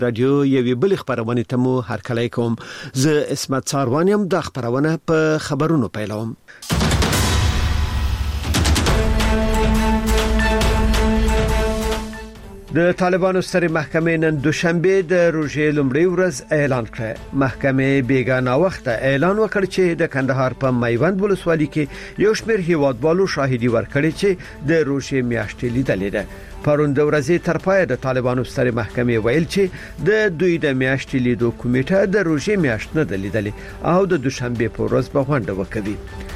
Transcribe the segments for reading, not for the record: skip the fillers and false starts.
رادیو یوې بل خبرونه ته مو هرکلی کوم. زه اسمت څاروانیم د خبرونه په خبرونو پیلوم. د طالبانو سترې محکمې نن دوشنبه د روژې لومړۍ ورځ اعلان کړ. محکمې بیګانه وخت اعلان وکړ چې د کندهار په میوند ولسوالۍ کې یو شمېر هیوادوالو شاهدي ورکړي چې د روژې میاشتې لیدلې ده. پرون د ورځې تر پایه د طالبانو سترې محکمې ویل چې د دوی د میاشتې لیدو کمیټه د روژې میاشت نه لیدلې او د دوشنبه په ورځ به غونډه وکړي.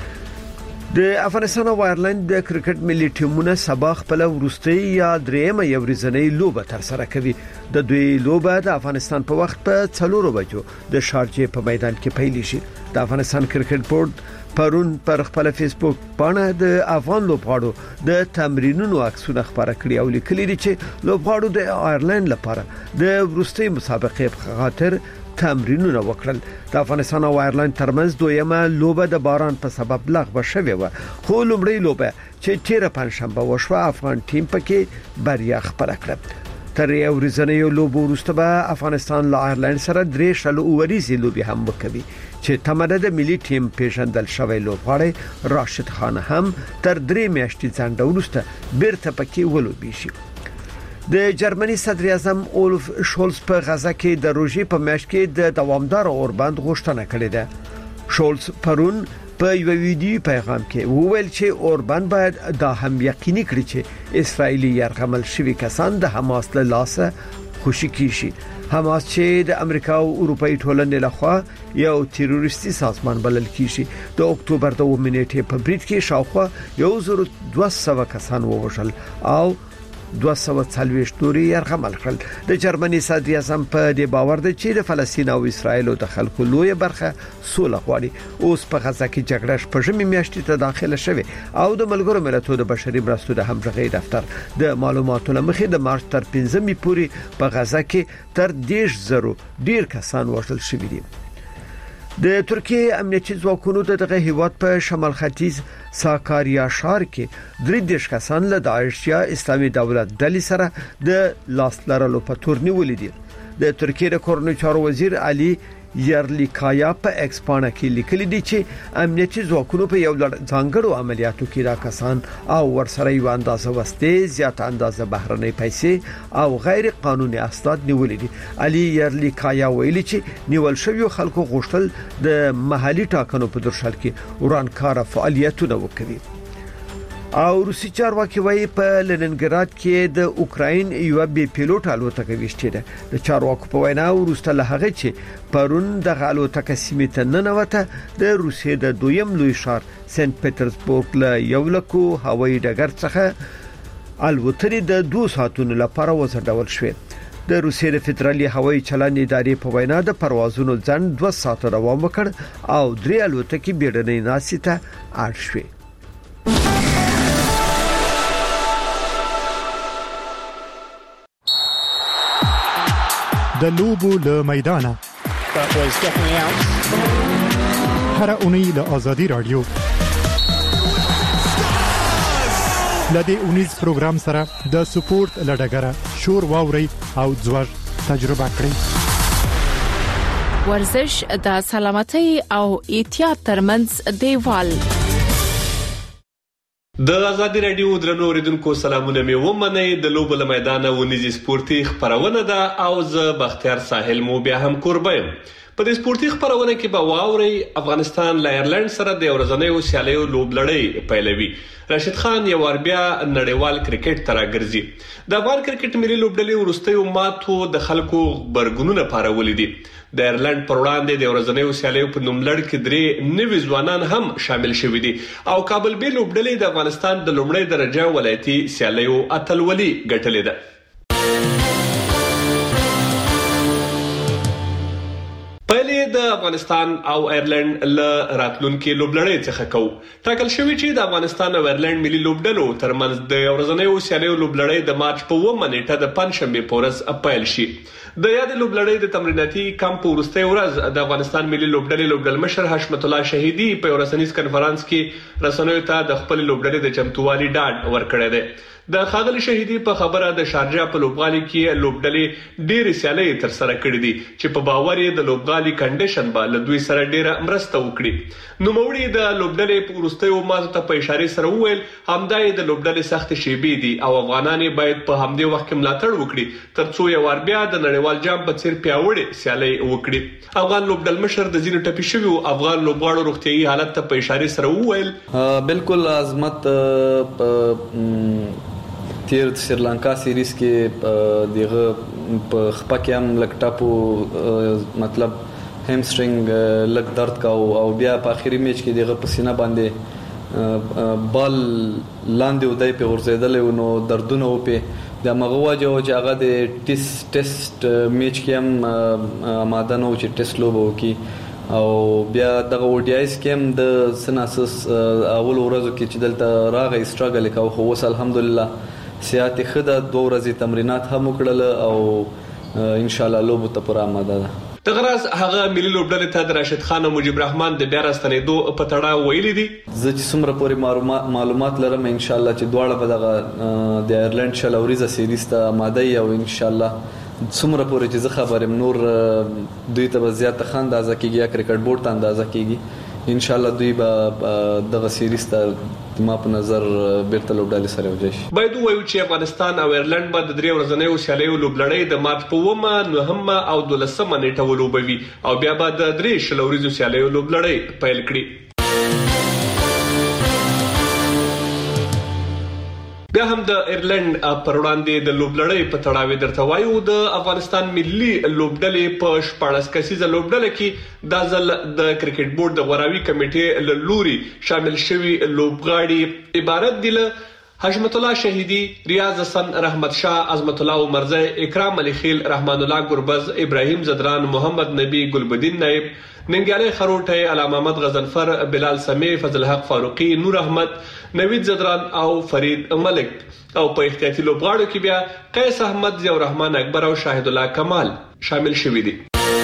د افغانستان او آیرلند د کرکټ ملي ټیمونه سبا خپل وروستۍ یا درېمه یوريزنۍ لوبه تر سره کوي. د دوی لوبه د افغانستان په وخت په 4 بجو د شارجې په میدان کې پیل شي. د افغانستان کرکټ بورډ پرون پر خپل فیسبوک باندې د افغان لوبغاړو د تمرینونو عکسونه خبره کړي او لیکلي دي چې لوبغاړو د آیرلند لپاره د وروستۍ مسابقې په خاطر تمرینونه وکړل. د افغانستان او آیرلند ترمنځ دویمه لوبه د باران په سبب لغوه شوې و، خو لومړی لوبه چې تیر پنځشنبه وشوه افغان ټیم پکې بریا خپله کړه. تر یو ورځنیو لوبو وروسته به افغانستان له آیرلند سره 3 ورځې لوبي هم وکړي چې تمره د ملي ټیم پیژندل شوی لوبغاړی راشد خان هم تر 3 میاشتې ځنډ وروسته بیرته پکې ولوبي شي. د جرمني صدر اعظم اولف شولز په غزا کې د روژې په میاشت کې د دوامدار اوربند غوښتنه کړې ده. شولز پرون په یو ویډیو پیغام کې وویل چې اوربند باید دا هم یقیني کړي چې اسرایلی یرغمل شوی کسان د حماس له لاسه خوشي کیږي. حماس چې د امریکا او اروپאי ټولنې لخوا یو تروریستي سازمان بلل کیږي. د اکتوبر 2 نیټې په بریټ کې شاوخوا 1200 کسان ووژل او 240 نوري یرغمل کړل. د جرمني صدر اعظم په دې باور دی چې د فلسطین او اسرایل د خلکو لوی برخه سوله غواړي. اوس په غزا کې جګړه شپږمې میاشتې ته داخله شوه او د ملګرو ملتونو د بشري مرستو د همغږي دفتر د معلوماتو لمخې د مارچ تر 15 پورې په غزا کې تر 10,000 ډیر کسان وژل شوي دي. د ترکیه امنیتي ځواکونو دغه هیواد په شمال ختیځ ساکاریا ښار کې 3 کسان له داعش یا اسلامي دولت ډلې سره د لاس لرلو په تور نیولې دي. د ترکیه د کورنۍ چارو وزیر علي یرلیکایا په ایکسپانه کې لیکلي دي چې امنیتي ځواکونو په یو ځانګړو عملیاتو کې دا کسان او ورسره یو اندازه وسته زیات اندازه بهرنۍ پیسې او غیر قانوني اسناد نیولې دي. علي یرلیکایا ویلي چې نیول شوی خلکو غوښتل د محلي ټاکنو په درشل کې ورانکار فعالیتونه وکړي. او روسي چارواکي وايي په لننګراد کې د اوکراین یو بي پیلوټ الوتکه وشته ده. د چارواکو په وینا ورسته له هغه چې پرون د الوتکه سیمه ته ننوته د روسیې د دویم لوی ښار سنت پټرزبورګ له یو لکو هوایي ډګر څخه الوتنې د 2 ساعتونو لپاره وځنډول شوې. د روسیې د فدرالي هوایي چلند ادارې په وینا د پروازونو ځنډ 2 ساعته دوام وکړ او 3 الوتکې بیړنۍ ناستې ته اړ شوې. د لوبو له میدانه هر اونۍ له آزادي رادیو لدې اونیز پروګرام سره د سپورت لډګره شور واوري او ځوړ تجربه کړئ. ورزش د سلامتۍ او احتیاط ترمنځ دیوال. د آزادي رادیو درنو اوریدونکو سلامونه مې ومنئ. د لوبو له میدانه ونیزي سپورتي خبرونه ده او زه بختیار ساحل مو بیا هم قربایم. په دې سپورتي خبرونه کې به واوري افغانستان له آیرلند سره د ورځنیو سیالیو لوبلړۍ پیلوي. راشد خان یو وربیا نړیوال کرکټ ته راګرځي. د افغان کرکټ ملي لوبډلې وروستیو ماتو د خلکو برګونونه پارولې دي. د آیرلند پر وړاندې د ورځنیو سیالیو په نوملړ کې 3 نوي ځوانان هم شامل شوي دي او کابل بي لوبډلې د افغانستان د لومړۍ درجه ولایتي سیالیو اتلولي ګټلې ده. پهلې د افغانستان او آیرلند له راتلونکي لوبلړۍ څخه کوو. ټاکل شوی چې د افغانستان او آیرلند ملي لوبډلو ترمنځ د ورځنیو سیالیو لوبلړۍ د مارچ په 9 نیټه د پنځشنبه په ورځ پیل شي. د یاد لوبلړۍ د تمریناتي کمپ وروستۍ ورځ د افغانستان ملي لوبډلې لوبډل مشر حشمت الله شهیدي په ورسنیز کنفرانس کې رسنیو ته د خپل لوبډلې د چمتووالي ډاډ ورکړی دی. د ښاغلي شهیدي په خبره د شارجه په لوبغالي کې لوبډلې ډېرې سیالۍ تر سره کړې دي چې په باور یې د لوبغالي کنډیشن به له دوی سره ډېره مرسته وکړي. نوموړي د لوبډلې په وروستیو ماتو ته په اشاره سره وویل همدا یې د لوبډلې سخت شیبې دي او افغانان باید په همدې وخت کې ملاتړ وکړي ترڅو یو وار بیا د نړیوال جام په څیر پیاوړې سیالۍ وکړي. افغان لوبډل مشر د ځینو ټپي شویو افغان لوبغاړو روغتیايي حالت ته په اشاره سره وویل بالکل عظمت تیر سریلانکا سیریز کې دغه په خپه کې هم لک ټاپو مطلب همسترینګ لک درد کا او بیا په اخیری میچ کې دغه پسینه باندې بال لاندې ودای په ورزیدل نو دردونه و په د مغواجه او چې هغه د ټیسټ میچ کې هم آماده نو چې ټیسټ لوبو کې او بیا دغه وډیایس کې هم د سناسس اول ورځو کې چې دلته راغی سټراګل وکاو خو اوس الحمدلله صحت خده 2 ورځې تمرینات هم وکړل او ان شاء الله لوبو ته پر آماده ده. دغراز هغه ملي لوبډلې ته د راشد خان او مجيب الرحمن د بیا راستنېدو په تړاو ویلي دي زه چې څومره پورې معلومات لرم ان شاء الله چې دواړه به دغه د آیرلند شلوریزه سیریز ته آماده یو ان شاء الله څومره پورې چې زه خبرم نور دوی ته زیات ښه اندازه کیږي یا کرکټ بورډ ته اندازه کیږي ان شاء الله دوی به دغه سیریز ته ما په نظر بیرته لوبډلې سره وځي. باید وایو چې افغانستان او ایرلند به د 3 ورځنیو سیالیو لوبلړۍ د مارچ په 9 او 12 نیټه ولوبوي او بیا به د 3 شلوریزو سیالیو لوبلړۍ پیل کړي. بیا هم د ایرلند پر وړاندې د لوبلړۍ په تړاو درته وایو د افغانستان ملي لوبډلې په 14 کسیزه لوبډله کې د ځل د کرکټ بورډ د غوراوي کمیټې له لوري شامل شوي لوبغاړي عبارت دي له حشمت الله شهیدی، ریاض حسن، رحمت شاه، عظمت الله عمرزی، اکرام علی خیل، رحمان الله گربز، ابراهیم زدران، محمد نبی، گلبدین نائب، ننګیالی خروټی، علامه محمد غضنفر، بلال سمی، فضل حق فاروقی، نور احمد، نوید زدران او فرید ملک. او په احتیاطي لوبغاړو کې بیا قیس احمد، ضیاء الرحمن اکبر او شاهد الله کمال شامل شوي دي.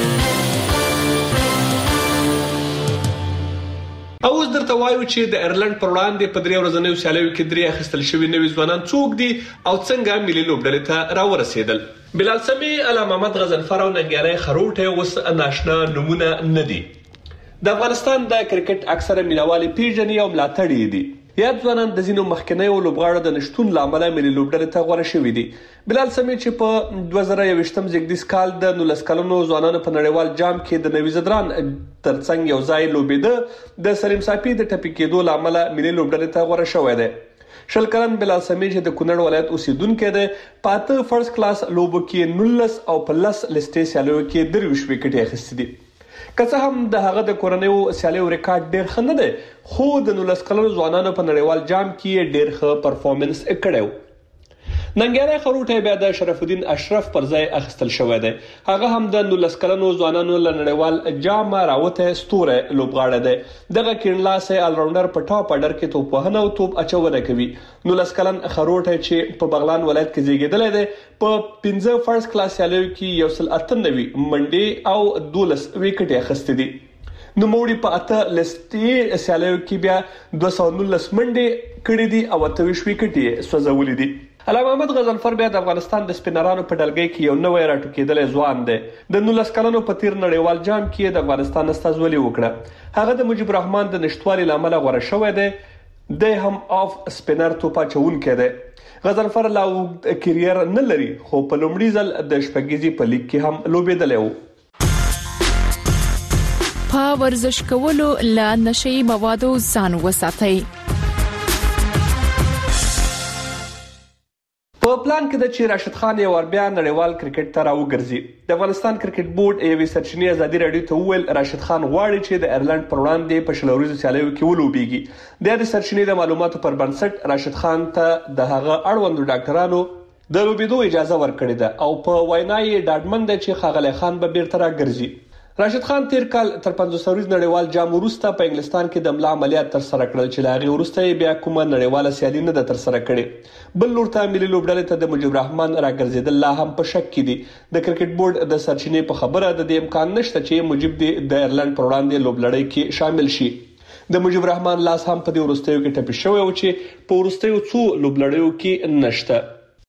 او اوس درته وایو چې د ایرلند پر وړاندې په 3 ورځنیو سیالیو کې 3 اخیستل شوي نوي ځوانان څوک دي او څنګه ملي لوبډلې ته راورسېدل. بلال سمی، علامه محمد غضنفر او ننګیالی خروټی اوس ناشنا نمونه نه دي. د افغانستان د کرکټ اکثره مینوالي پیژني او ملاتړي دي. یاد ځوانان د ځینو مخکنیو لوبغاړو د نشټون لامل ملي لوبډلې ته غوړه شوي دي. بلال سمی چې په 2021 زیږدیز کال د 19 کلنو ځوانانو په نړیوال جام کې د نوي زدران ترڅنګ یو ځای لوبېده د سلیم صافي د ټپي کېدو لامل ملي لوبډلې ته غوړه شوی دی. 20 کلن بلال سمی چې د کونړ ولایت اوسیدونکی دی په 8 فرست کلاس لوبو کې 19 او په 10 لستې سیالیو کې 23 وکټې اخیستې دي. که څه هم د هغه د کورنیو سیالیو ریکارډ ډیر ښه نه دی خو د 19 کلنو ځوانانو په نړیوال جام کې ډیر ښه پرفارمنس کړی و. ننګیالی خروټی بیا د شرف الدین اشرف پر ځای اخیستل شوی دی. هغه هم د 19 کلنو ځوانانو له نړیوال جام راوته ستوره لوبغاړی دی. دغه کیڼلاسی الراونډر په ټاپ اډر کې توپ وهنه او توپ اچونه کوي. 19 کلن خروټی چې په بغلان ولایت کې زیږیدلی دی په 15 فرست کلاس سیالیو کې 198 منډې او 12 وکټې اخیستې دي. نوموړي په 8 لستې سیالیو کې بیا 219 منډې کړې دي او 28 وکټې سوځولې دي. علامه محمد غضنفر بیا د افغانستان د سپینرانو په ډلګۍ کې یو نوی راټوکېدلی ځوان دی. د 19 کلنو په تیر نړیوال جام کې د افغانستان استازولي وکړه. هغه د مجيب الرحمن د نشټوالي لامل غوړه شوی دی. د هم اف سپینر توپ اچونکی دی. غضنفر لا کیریر نه لري خو په لومړي ځل د شپږیزي په لیګ کې هم لوبېدلی و. په ورزش کولو له نشي موادو ځان وساتئ. په پلان کې د چې راشد خان یو ور بیا نړیوال کرکټ ته راوګرځي. د افغانستان کرکټ بورډ یوې سرچینې ازادي راډیو ته وویل راشد خان غواړي چې د ایرلند پر وړاندې په شلوریزو سیالیو کې ولوبېږي. د سرچینې د معلوماتو پر بنسټ راشد خان ته د هغه اړوندو ډاکټرانو د لوبېدو اجازه ورکړې ده او په وینا یې ډاډمن دی چې ښاغلی خان به بیرته راګرځي. راشد خان تیر کال تر 50 ورځ نړیوال جام وروسته په انګلستان کې د ملا عملیات تر سره کړل چې لاغي وروسته بیا کومه نړیواله سیالي نه ده تر سره کړې. بل لور ته ملي لوبډلې ته د مجيب الرحمن راګرځیدل لا هم په شک کې دي. د کرکټ بورډ د سرچینې په خبره د امکان نشته چې مجيب د ایرلند پر وړاندې لوبلړۍ کې شامل شي. د مجيب الرحمن لاس هم په دې وروستیو کې ټپي شوی او چې په وروستیو څو لوبلړیو کې نشته.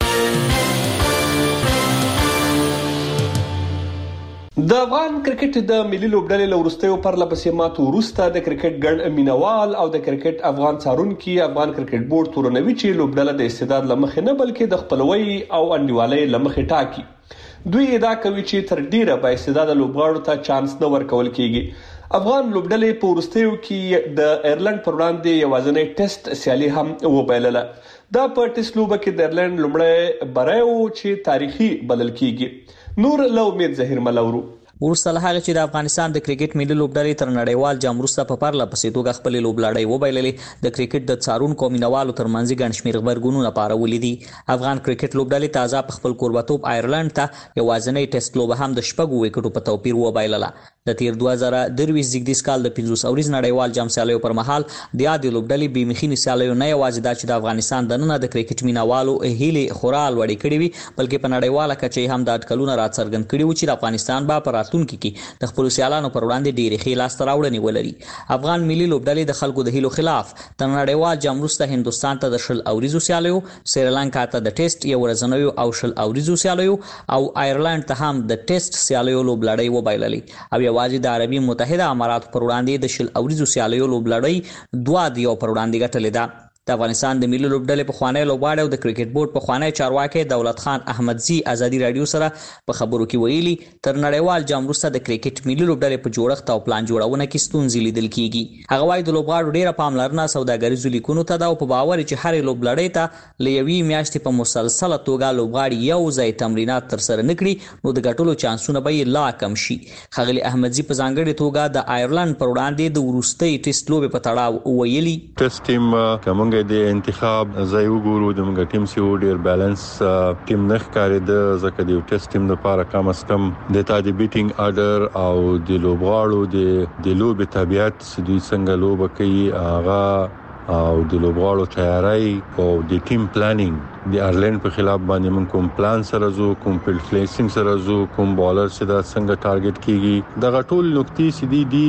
د افغان کرکټ د ملي لوبډلې له وروستیو پرلپسې ماتو وروسته د کرکټ ګڼ مینوال او د کرکټ افغان څارونکي افغان کرکټ بورډ تورنوي چې لوبډله د استعداد لمخې نه بلکې د خپلوي او انډیوالۍ لمخې ټاکي. دوی ادعا کوي چې تر ډیره با استعداد لوبغاړو ته چانس نه ورکول کیږي. افغان لوبډلې په وروستیو کې د ایرلند پر وړاندې یوازینی ټیسټ سیالي هم وبایلله. دا په ټیسټ لوبه کې د ایرلند لومړی بری و چې تاریخي بلل کیږي. نور له امید ظهیر ملورو. ورسره هغه چې د افغانستان د کرکټ ملي لوبډلې تر نړیوال جام وروسته په پرلپسې توګه خپل لوبلړۍ وبایللې د کرکټ د څارونکو مینوالو ترمنځ ګڼ شمېر غبرګونونه پارولي دي. افغان کرکټ لوبډلې تازه په خپل کوربتوب ایرلند ته یوازینی ټیسټ لوبه هم د 6 وکټو په توپیر وبایلله. د تیر 2023 زیږدیز کال د 15 اوریز نړیوال جام سیالیو پر مهال د یادې لوبډلې بې مخینې سیالیو نه یوازې دا چې د افغانستان دننه د کرکټ مینوالو هیلې خورا لوړې کړې وي بلکې په نړیواله کچه هم د اټکلونه راڅرګند کړي وو چې د افغانستان به په راتلونکي کې د خپل سیالانو پر وړاندې ډېرې ښې لاسته راوړنې ولري. افغان ملي لوبډلې د خلکو د هیلو خلاف د نړیوال جام وروسته هندوستان ته د 10 اوریزو سیالیو، سریلانکا ته د ټیسټ یو ورځنیو او 10 اوریزو سیالیو او ایرلند ته هم د ټیسټ سیالیو لوبلړۍ وبایللې او یوازې د عربي متحده اماراتو پر وړاندې د 10 اوریزو سیالیو لوبلړۍ 2 د یو پر وړاندې ګټلې ده. د افغانستان د ملي لوبډلې په خوانی لوبغاړي او د کرکټ بورډ په خوانی چارواکي دولت خان احمدزي ازادي رادیو سره په خبرو کې ویلي تر نړیوال جام وروسته د کرکټ ملي لوبډلې په جوړښت او پلان جوړونه کې ستونزې لیدل کیږي. هغه وايي د لوبغاړو ډیره پاملرنه سوداګریزو لیکونو ته ده او په باور چې هر لوبلړۍ ته لوي میاشتې په مسلسله توګه لوبغاړي یو ځای تمرینات تر سره نکړي نو د ګټلو چانسونه به لا کم شي. خغلی احمدزي په ځانګړي توګه د ایرلند پر وړاندې د وروستي ټیسټ لوبې په تړاو ویلي ټیسټ ټیم د انتخاب ځای وګورو د موږ ټیم سي ډیر بیلانس ټیم نه ښکاري د زکه د ټیسټ ټیم لپاره کم از کم د تادی بیټینګ اډر او د لوبغاړو د لوب طبيعت دوی څنګه لوب کوي هغه او د لوبغاړو تیاری او د ټیم پلانینګ د ایرلند په خلاف باندې موږ کوم پلان سره زو کوم فیلډ پلیسینګ سره زو کوم بالر چې دا څنګه ټارګټ کیږي د غټول نقطې سې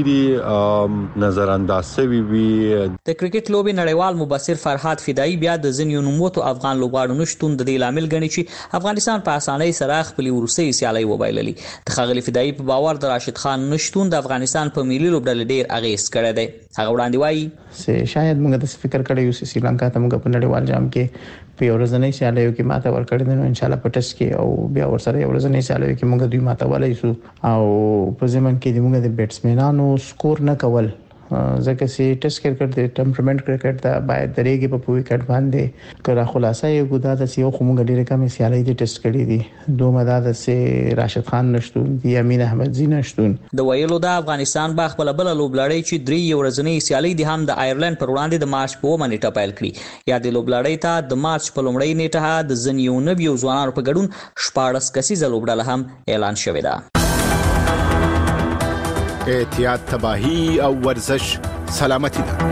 دي نظر انداز شوی وي. د کرکټ لوبي نړیوال مبصر فرحات فدایی بیا د ځینو نوموتو افغان لوبغاړو نشټون د دې لامل ګڼي چې افغانستان په اسانۍ سره خپل وروستي سیالي وبایللې. د خغلی فدایی په باور د راشد خان نشټون د افغانستان په ملي لوبډلې ډیر اغیز کړی دی. هغه وړاندې وایي شاید موږ د فکر کړی یو چې سریلانکا ته موږ په نړیوال جام کې په ورځنۍ سیالیو کې ماته ورکړی دی نو ان شاء الله په ټیسټ کې او بیا ورسره ورځنۍ سیالیو کې موږ دوی ماته ولای شو او په ځمن کې موږ د بیټسمنانو سکور نه کول ځکه چې ټیسټ کرکټ د ټمپرمنټ کرکټ ته باید درېږي په وکټ باندې کړه خلاصه یو ګدا د سیو خو موږ ډیره کم سیالي د ټیسټ کړې دي دوه مدار سه راشد خان نشټون دی امین احمدزي نشټون د ویلو د افغانستان با خپل بل لوبلړۍ چې 3 ورځنۍ سیالي دي هم د ایرلند پر وړاندې د مارچ په منېټه پیل کړي. یا د لوبلړۍ ته د مارچ په لومړۍ نیټه د زنیو نویو ځوانانو په ګډون 14 کسیزه لوبډله هم اعلان شوې ده. احتیاط تباہی او ورزش سلامتی ده.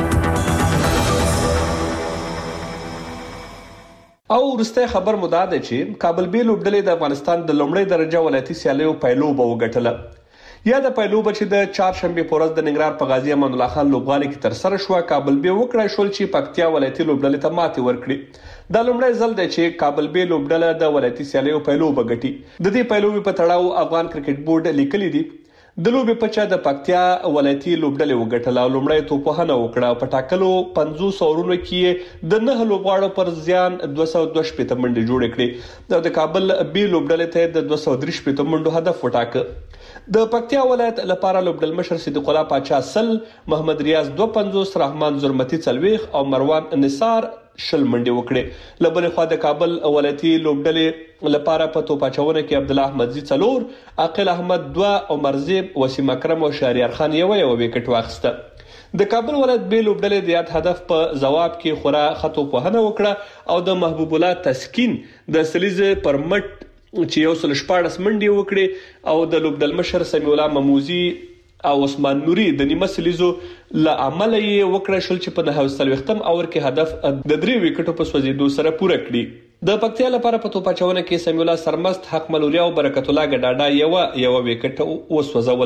او ورسته خبر مدا ده چې کابل بي لوبډلې د افغانستان د لومړۍ درجه ولایتي سیالیو پایلوبه وګټله. یا د پایلوبه چې د چهارشنبه په ورځ د ننګرهار په غازی امان الله خان لوبغالي کې تر سره شو کابل بي وکړای شول چې پکتیا ولایتي لوبډلې ته ماتې ورکړي. دا لومړی ځل دی چې کابل بي لوبډله د ولایتي سیالیو پایلوبه ګټي. د دې پایلوبې په تړاو افغان کرکټ بورډ لیکلي دي د لوبې په چا د پکتیا ولایتي لوبډلې وګټله او لومړی توپوهنه وکړه. په ټاکلو 50 اورونو کې د 9 لوبغاړو پر ځان 222 منډې جوړې کړې. د کابل بي لوبډلې ته د 233 منډو هدف وټاکه. د پکتیا ولایت لپاره لوبډل مشر صدیق الله پاچا سل، محمد ریاض 250، رحمان زرمتی 40 او مروان نثار 20 منډې وکړې. لبل خو د کابل ولایتي لوبډلې لپاره په توپاچونه کې عبد الله احمدزي 4، عاقل احمد 2، عمر زیب، وسیم اکرم او شهریار خان یو وکټ واخیسته. د کابل ولایت بي لوبډلې د یاد هدف په جواب کې خورا خطو په وکړه او د محبوب الله تسکین د سلیزه پر مټ چې یو سل 14 منډې وکړي او د لوبډل مشر سمیع الله مموزي او عثمان نوري د نیمه سلیزو له عمل یې وکړه شل چې په 9 اور کې هدف د 3 وکټو په سوځیدو سره پوره کړی. د پکتیا لپاره په توپاچونه کې سمیع الله سرمست، حق ملوریا او برکت الله ګډاډا یو وکټ وسوځوله.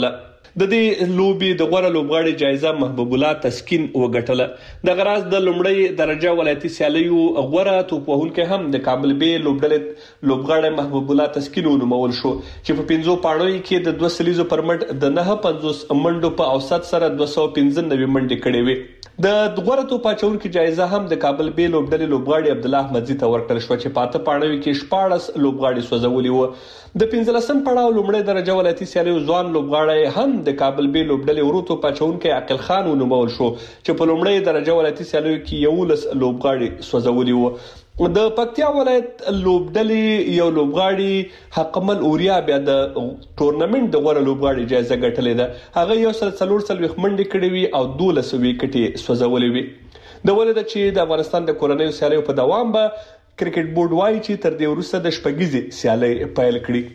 د دې لوبي د غوړه لوبغاړي جایزه محبوب الله تسکین وګټله د غراز د لومړی درجه ولایتي سیالیو غوړه توپوهونکو هم د کابل بي لوبډلې لوبغاړي محبوب الله تسکین ونومول شو چې په 15 پاڼو کې د 2 سلیزو پر مټ د 950 منډو په اوسط سره 295 منډې کړې وې د غوړه توپاچونکو جایزه هم د کابل بي لوبډلې لوبغاړي عبد الله احمدزي ته ورکړل شو چې پاته پاڼو کې 14 لوبغاړي سوځولي وو د 15 پړاو لومړی درجه ولایتي سیالیو ځوان لوبغاړی هم د کابل بي لوبډلې ورو پاچونکو عقل خان ونومول شو چې په لومړی درجه ولایتي سیالیو کې 11 لوبغاړي سوځولي وو د پکتیا ولایت لوبډلې یو لوبغاړي حقمل اوریا بیا د ټورنمنت د غوړه لوبغاړي جایزه ګټلې ده هغه یو سل منډې کړې وي او 12 وکټې سوځولې وي د ولید چې د افغانستان د کورنیو سیالیو په دوام به کرکټ بورډ وايي چې تر دې وروسته د شپږیزې سیالي پیل کړي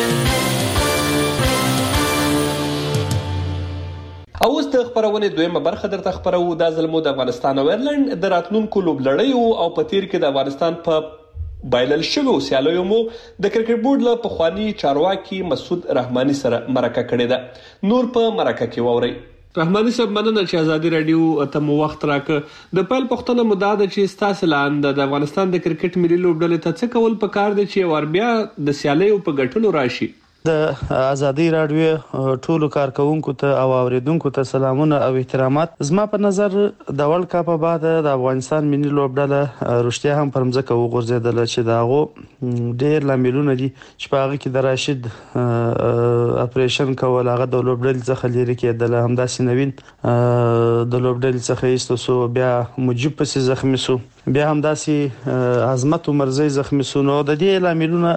اوس د خبرونه دویمه برخه درته خبرو د ظلمو د افغانستان او ایرلند د راتلونکو لوبلړیو او په تیر کې د افغانستان په بایلل شوو سیالیو مو د کرکټ بورډ له پخوانی چارواکي مسعود رحماني سره مرکه کړې ده نور په مرکه کې ووري رحماني صاحب مننه چې ازادي رادیو ته مو وخت راکړ د پیل پښتنه مدعا ده چې ستاسو لاندې د افغانستان د کرکټ ملي لوبډلې ته څه کول پکار دي چې ور بیا د سیالیو په ګټلو راشي د ازادي رادیو ټولو کارکونکو ته او اوریدونکو ته سلامونه او احترامات زما په نظر د ورلد کپ بعد د افغانستان ملي لوبډله رښتیا هم پر مځکه وغورځیدل چې داغه ډېر لاملونه دي چې په هغه کې د راشد اپریشن کول هغه د لوبډلې څخه لري کېدل همداسې نوین د لوبډلې څخه ایستو بیا مجيب پسې زخمی سو بیا همداسې عظمت مرزي زخمی سو نو د دې لاملونه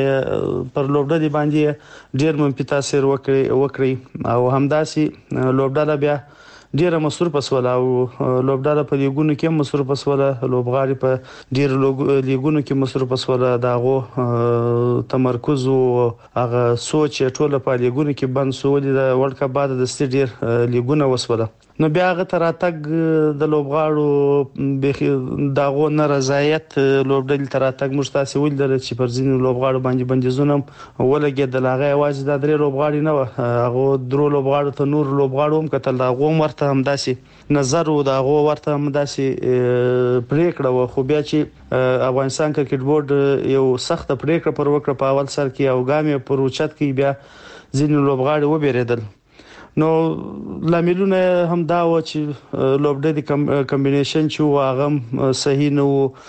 پر لوبډلې باندې ډیر منفي تاثیر وکړي او همداسې لوبډاله بیا ډیره مصروف وسوله او لوبډاله په لیګونو کې مصروف وسوله لوبغاړي په ډیر لیګونو کې مصروف وسوله داغه تمرکز او هغه سوچ ټوله په لیګونو کې بند سولې د ورلد کپ بعد د ستډیر لیګونه وسوله نو بیا هغه تر اتګ د لوبغاړو به داغه نارضایت لوبډل تر اتګ مشتاسي ولدل چې پر ځینو لوبغاړو باندې بندیزونه ولګېدل هغه واځ د درې لوبغاړي نه هغه درو لوبغاړو ته نور لوبغاړو هم کتل داغه ورته همداسي نظر او داغه ورته همداسي پریکړه خو بیا چې افغانستان کرکټ بورډ یو سخت پریکړه پر وکړه په اول سر کې او ګامې پر اوچت کې بیا ځینو لوبغاړي وبېریدل نو لاملونه هم دا و چې لوبډلې کمبینیشن چې واغم صحیح نو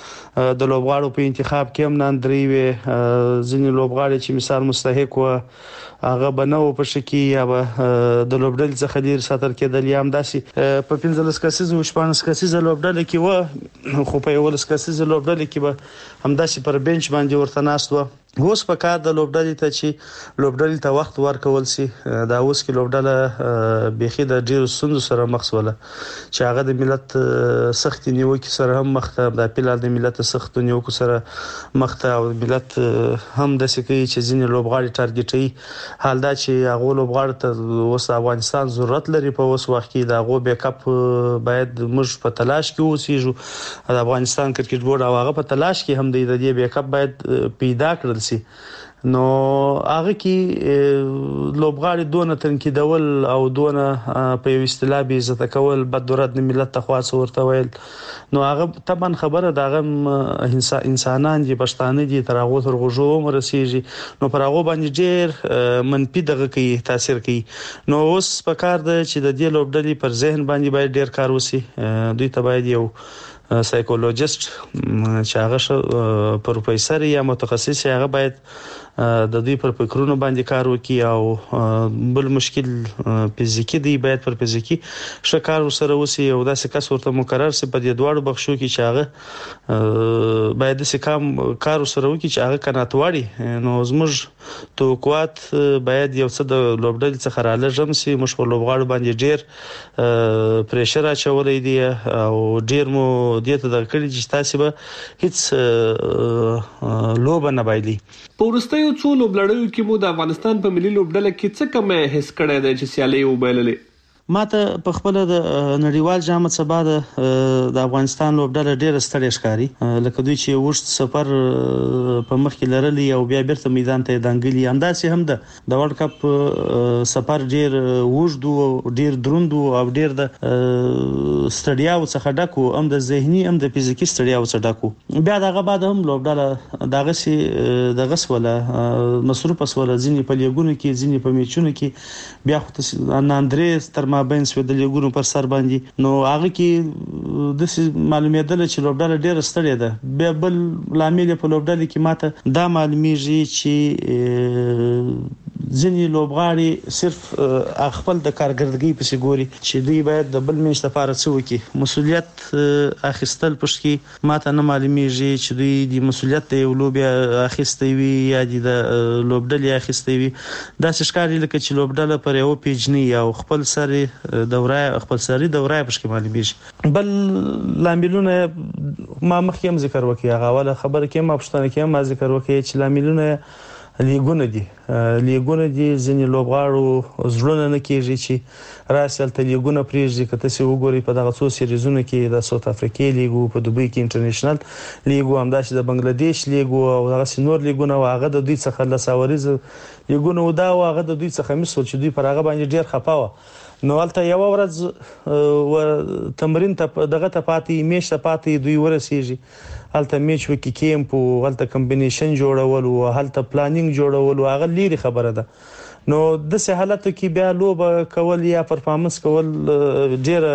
د لوبغاړو په انتخاب کې هم ناندري وي ځینې لوبغاړي چې مثال مستحق و هغه بنو په شکی یا د لوبډلې څخه ډیر ساتل کېدل یا هم داسي په 15 کسیزه او 14 کسیزه لوبډلې کې و خو په 11 کسیزه لوبډلې کې به هم داسي پر بنچ باندې ورته ناست و اوس په کار د لوبډلې ته چې لوبډلې ته وخت ورکول سي دا اوس کې لوبډله بيخي د ډیرو سندو سره مخسوله چې هغه د ملت سخت نیوکه سره هم مخته د پیلار د ملت سخت نیوکه سره مخته او ملت هم د سکی چې ځینې لوبغاړي ټارګټي حال دا چې هغه لوبغاړي ته اوس افغانستان ضرورت لري په اوس وخت کې دا غو بیک اپ باید موږ په تلاش کې اوسېږو د افغانستان کرکټ بورډ او هغه په تلاش کې هم د دې بیک اپ باید پیدا کړل نو هغه کې لوبغاړي دونه تنقیدول او دونه په یو اصطلاح به عزت کول بدرد ملت ته خاص ورته ویل نو هغه طبعا خبره دغه انسانان دي پښتانه دي تر هغه تر غوجو مرسيږي نو پر هغه باندې ډېر منفي دغه کوي تاثیر کوي نو اوس په کار د چې د دې لوبډلې پر ذهن باندې باید ډېر کار وسی دوی ته باید یو سایکولوژیست چې هغه پروفیسور یا متخصص هغه باید د دوی پر فکرونو باندې کار وکړي او بل مشکل فزیکی دی باید پر فزیکی شکار سره وسی او داسې کس ورته مقرر سي په دې دواړو بخښو کې چې هغه باید د کار سره وکړي چې هغه کناتواړي نو زموږ توقعات باید یو څه د لوبډل څخه رالېږم سي مش په لوبغاړو باندې ډېر پریشر اچولې دی او ډېر مو دې ته د کړي چې تاسو به هیڅ لوب نه بایلي پورسته یو څو لوبلړیو کې مو د افغانستان په ملي لوبډله کې څه کم حس کړی دی چې سیالي وبایللې ماته په خپل د نړیوال جام څخه بعد د افغانستان لوبډله ډیره ستړي ښکاری لکه دوی چې وښت سفر په مخ کې لرلي او بیا بیرته میدان ته دانګلي انداسې هم د ورلد کپ سفر ډیر وژد او ډیر دروند او ډیر د ستړیا څخه ډکو هم د ذهني هم د فزیکي ستړیا څخه ډکو بیا دغه بعد هم لوبډله دغه سي دغه سوله مصروف سوله ځینی په لیګونو کې ځینی په میچونو کې بیا خو اندرې تر مابین سو د لیګونو پر سر باندې نو هغه کې د معلوماتل چې لوبډله ډیره ستړي ده بیا بل لامل په لوبډله کې ماته دا معلومیږي چې ځینې لوبغاړي صرف خپل د کارګردګۍ په سګوري چې دوی باید د بل میش لپاره څه وکړي مسولیت اخیستل پښ کې ماته نه معلومیږي چې دوی د مسولیت د یو لوبیا اخیستي وي یا د لوبډلې اخیستي وي دا څه لکه چې لوبډله پر یو پیجنی او خپل سری دوره پښ کې معلومیږي بل لاملونه ما مخکې هم ذکر وکړ هغه ولا خبره کې ما پښتنه کې ما ذکر وکړ چې لاملونه لیګونه دي ځینې لوبغاړو زړونه نه کېږي چې راسل ته لیګونه پریږدي کته سی وګوري په دغه څو سیریزونو کې د ساوث افریقا لیګو په دوبۍ کې انټرنیشنل لیګو همداسې د بنگلاديش لیګو او دغه سینور لیګونه واغه د دوی څخه لساوریز لیګونه ودا واغه د دوی څخه مسول چې دوی پر هغه باندې ډیر خپاوه نو ولته یو ورځ تمرین ته دغه ته پاتې میش ته پاتې دوی ورسیږي هلته میچ وکي کیمپ او هلته کمبینیشن جوړول او هلته پلانینګ جوړول او هغه لیري خبره ده نو د سه حالت کې بیا لوب کول یا پرفارمنس کول ډیر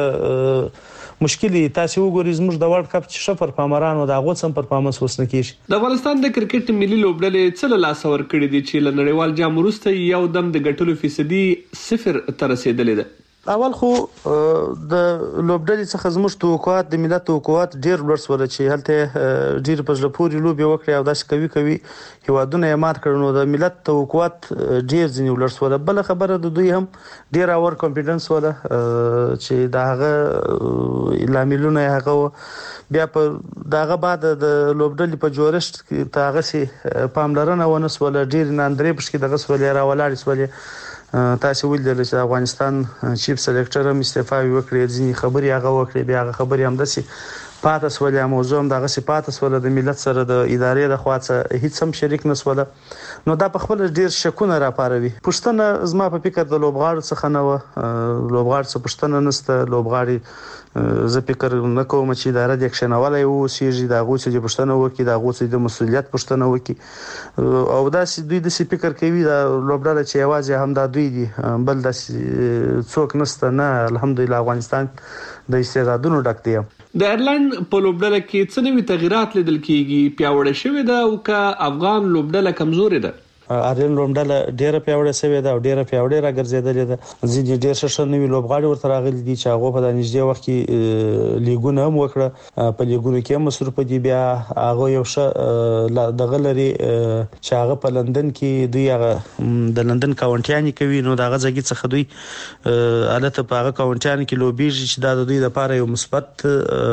مشکلي تاسو وګورئ زموږ د ورلد کپ چې شفر پامرانو د هغه سم پرفارمنس وسنه کیږي د افغانستان د کرکټ ملي لوبډلې څل لاس ور کړی دي چې ل نړیوال جام وروسته یو دم د ګټلو فیصدي 0 تر رسیدلې ده اول خو د لوبډلې څخه زموږ توقعات د ملت توقعات ډیر لوړ سول چې هلته ډیر په ژپوري لوبي وکړي او داسې کوي هیوادونه یې مات کړنو د ملت توقعات ډیر ځنی لوړ سول بل خبره د دوی هم ډیر اور کانفیډنس ولا چې داغه لاملونه هغه بیا په داغه بعد د لوبډلې په جوړښت کې تاغه سي پاملرنه ونسول ډیر ناندرې پښ کې دغه سولې را ولاړ سولې تاسو ویل چې افغانستان چیف سلیکټر هم استعفا وکړي ځینی خبري هغه وکړي بیا هغه خبري هم دسي پاتس ولې موضوع هم دغه سي پاتس ول د ملت سره د ادارې د خواڅه هیڅ هم شریک نسوله نو دا په خپل ډیر شکونه را پاروي پښتنه زما په فکر د لوبغاړو څخه نه و لوبغاړو څخه پښتنه نسته لوبغاړي زه فکر نه کوم چې اداره د اکشن اولای وو سیږي دا غوڅ چې پښتنه وکي دا غوڅ د مسولیت پښتنه وکي او دا دوی د فکر کوي دا لوبډاله چې आवाज هم دا دوی دي بل د څوک نسته نه الحمدلله افغانستان د استعدادونو ډک دی د ایرلند په لوبډله کې څه نوي تغیرات لیدل کیږي پیاوړی شوی دا او کا افغان لوبډله کمزوري ده ارین لومډاله ډیره پیاوړې سوي ده او ډیره پیاوړې راګرځیدلې ده ځینې ډیر ښه نوي لوبغاړي ورته راغلي دي چې هغه په د نږدې وخت کې لیګونه هم وکړه په لیګونو کې مصروف دي بیا هغه یو ښه دغه لري چې هغه په لندن کې دوی هغه د لندن کاونټیانی کوي نو دغه ځګي څخه دوی الته په هغه کاونټیانی کې لوبیږي چې د دوی لپاره یو مثبت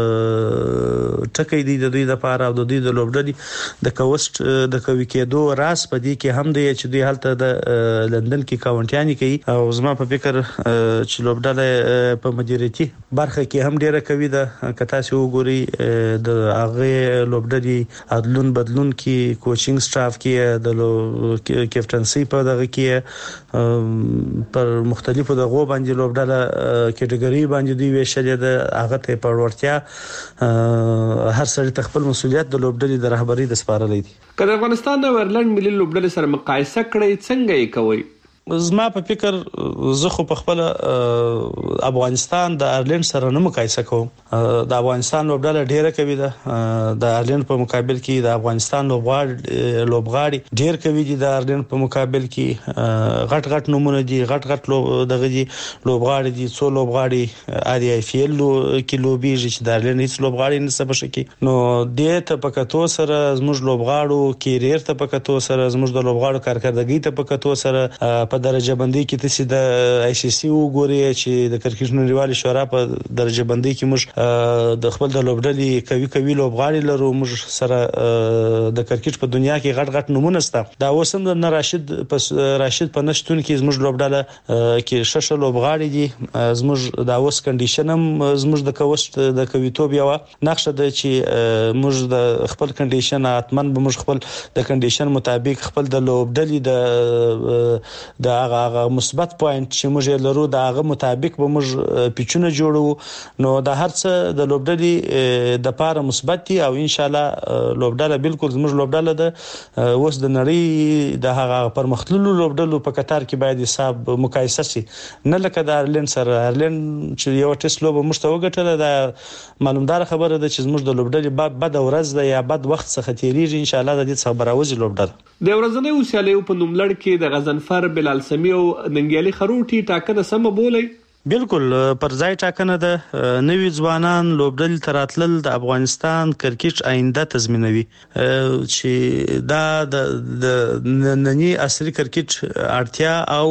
ټکی دی د دوی لپاره او د دوی د لوبډلې د کوست د کوي کېدو راس په دې کې هم دی چې دوی هلته د لندن کې کاونټیانی کوي او زما په فکر چې لوبډله په مدیریتي برخه کې هم ډیره کوي د کتا سي وګوري د هغه لوبډلې عدلون بدلون کې کوچینګ سټاف کې د کیپټنسي په دغه کې پر مختلفو دغه باندې لوبډله کټګوري باندې دوی ویشلې د هغه ته په ورتیا هر سړي خپل مسولیت د لوبډلې د رهبری د سپارلې دي کله افغانستان د ایرلند ملي لوبډلې سره مقایسه کړئ څنګه یې کوي زما په فکر زه خو په خپل افغانستان د ایرلند سره نه مقایسه کوم د افغانستان لوبډله ډیره کوي د ایرلند په مقابل کې د افغانستان لوبغاړي ډیر کوي د ایرلند په مقابل کې غټ نمونه دي غټ دغه دي لوبغاړي دي څو لوبغاړي ادي آی پی ایل کې لوبيږي چې د ایرلند هیڅ لوبغاړي نه سبا شي نو د ته پکاتو سره زموږ لوبغاړو کیریر ته پکاتو سره زموږ د لوبغاړو کارکردګي ته پکاتو سره په په درجه بندي کې تاسو د آی سی سی وګورئ چې د کرکټ نړیوال شورا په درجه بندي کې موږ د خپل د لوبډلې کوي لوبغاړي لرو. موږ سره د کرکټ په دنیا کې غټ نمونه سته. دا اوس هم د راشد په نشټون کې زموږ لوبډله کې شش لوبغاړي دي. زموږ دا اوس کنډیشن هم زموږ د کوست د کویتوب یو نقشه ده چې موږ د خپل کنډیشن اتمن به موږ خپل د کنډیشن مطابق خپل د لوبډلې د هغه مثبت پوینټ چې موږ لرو د هغه مطابق به موږ پیچونه جوړو. نو د هر څه د لوبډلې د پاره مثبت دي او ان شاء الله لوبډله بالکل زموږ لوبډله ده اوس د نړۍ د هغه پرمختللو لوبډلو په کتار کې باید حساب مقایسه شي، نه لکه د ارلند سره. ارلند چې یو ټیسټ لوب مشته وګټله دا معلومدار خبره ده چې زموږ د لوبډلې بد ورځ ده یا بد وخت څخه تیریږي. ان شاء الله د دې څخه براوځي لوبډله. د ورځنۍ اوسیالیو په نوملړ کې د غضنفر، بلال سمی او ننګیالي خروټي ټاکنه سم بولي. بالکل پر ځای ټاکنه ده. نوی ځوانان لوبډلې تراتلل د افغانستان کرکټ آینده تضمینوي چې دا د نننی عصري کرکټ اړتیا او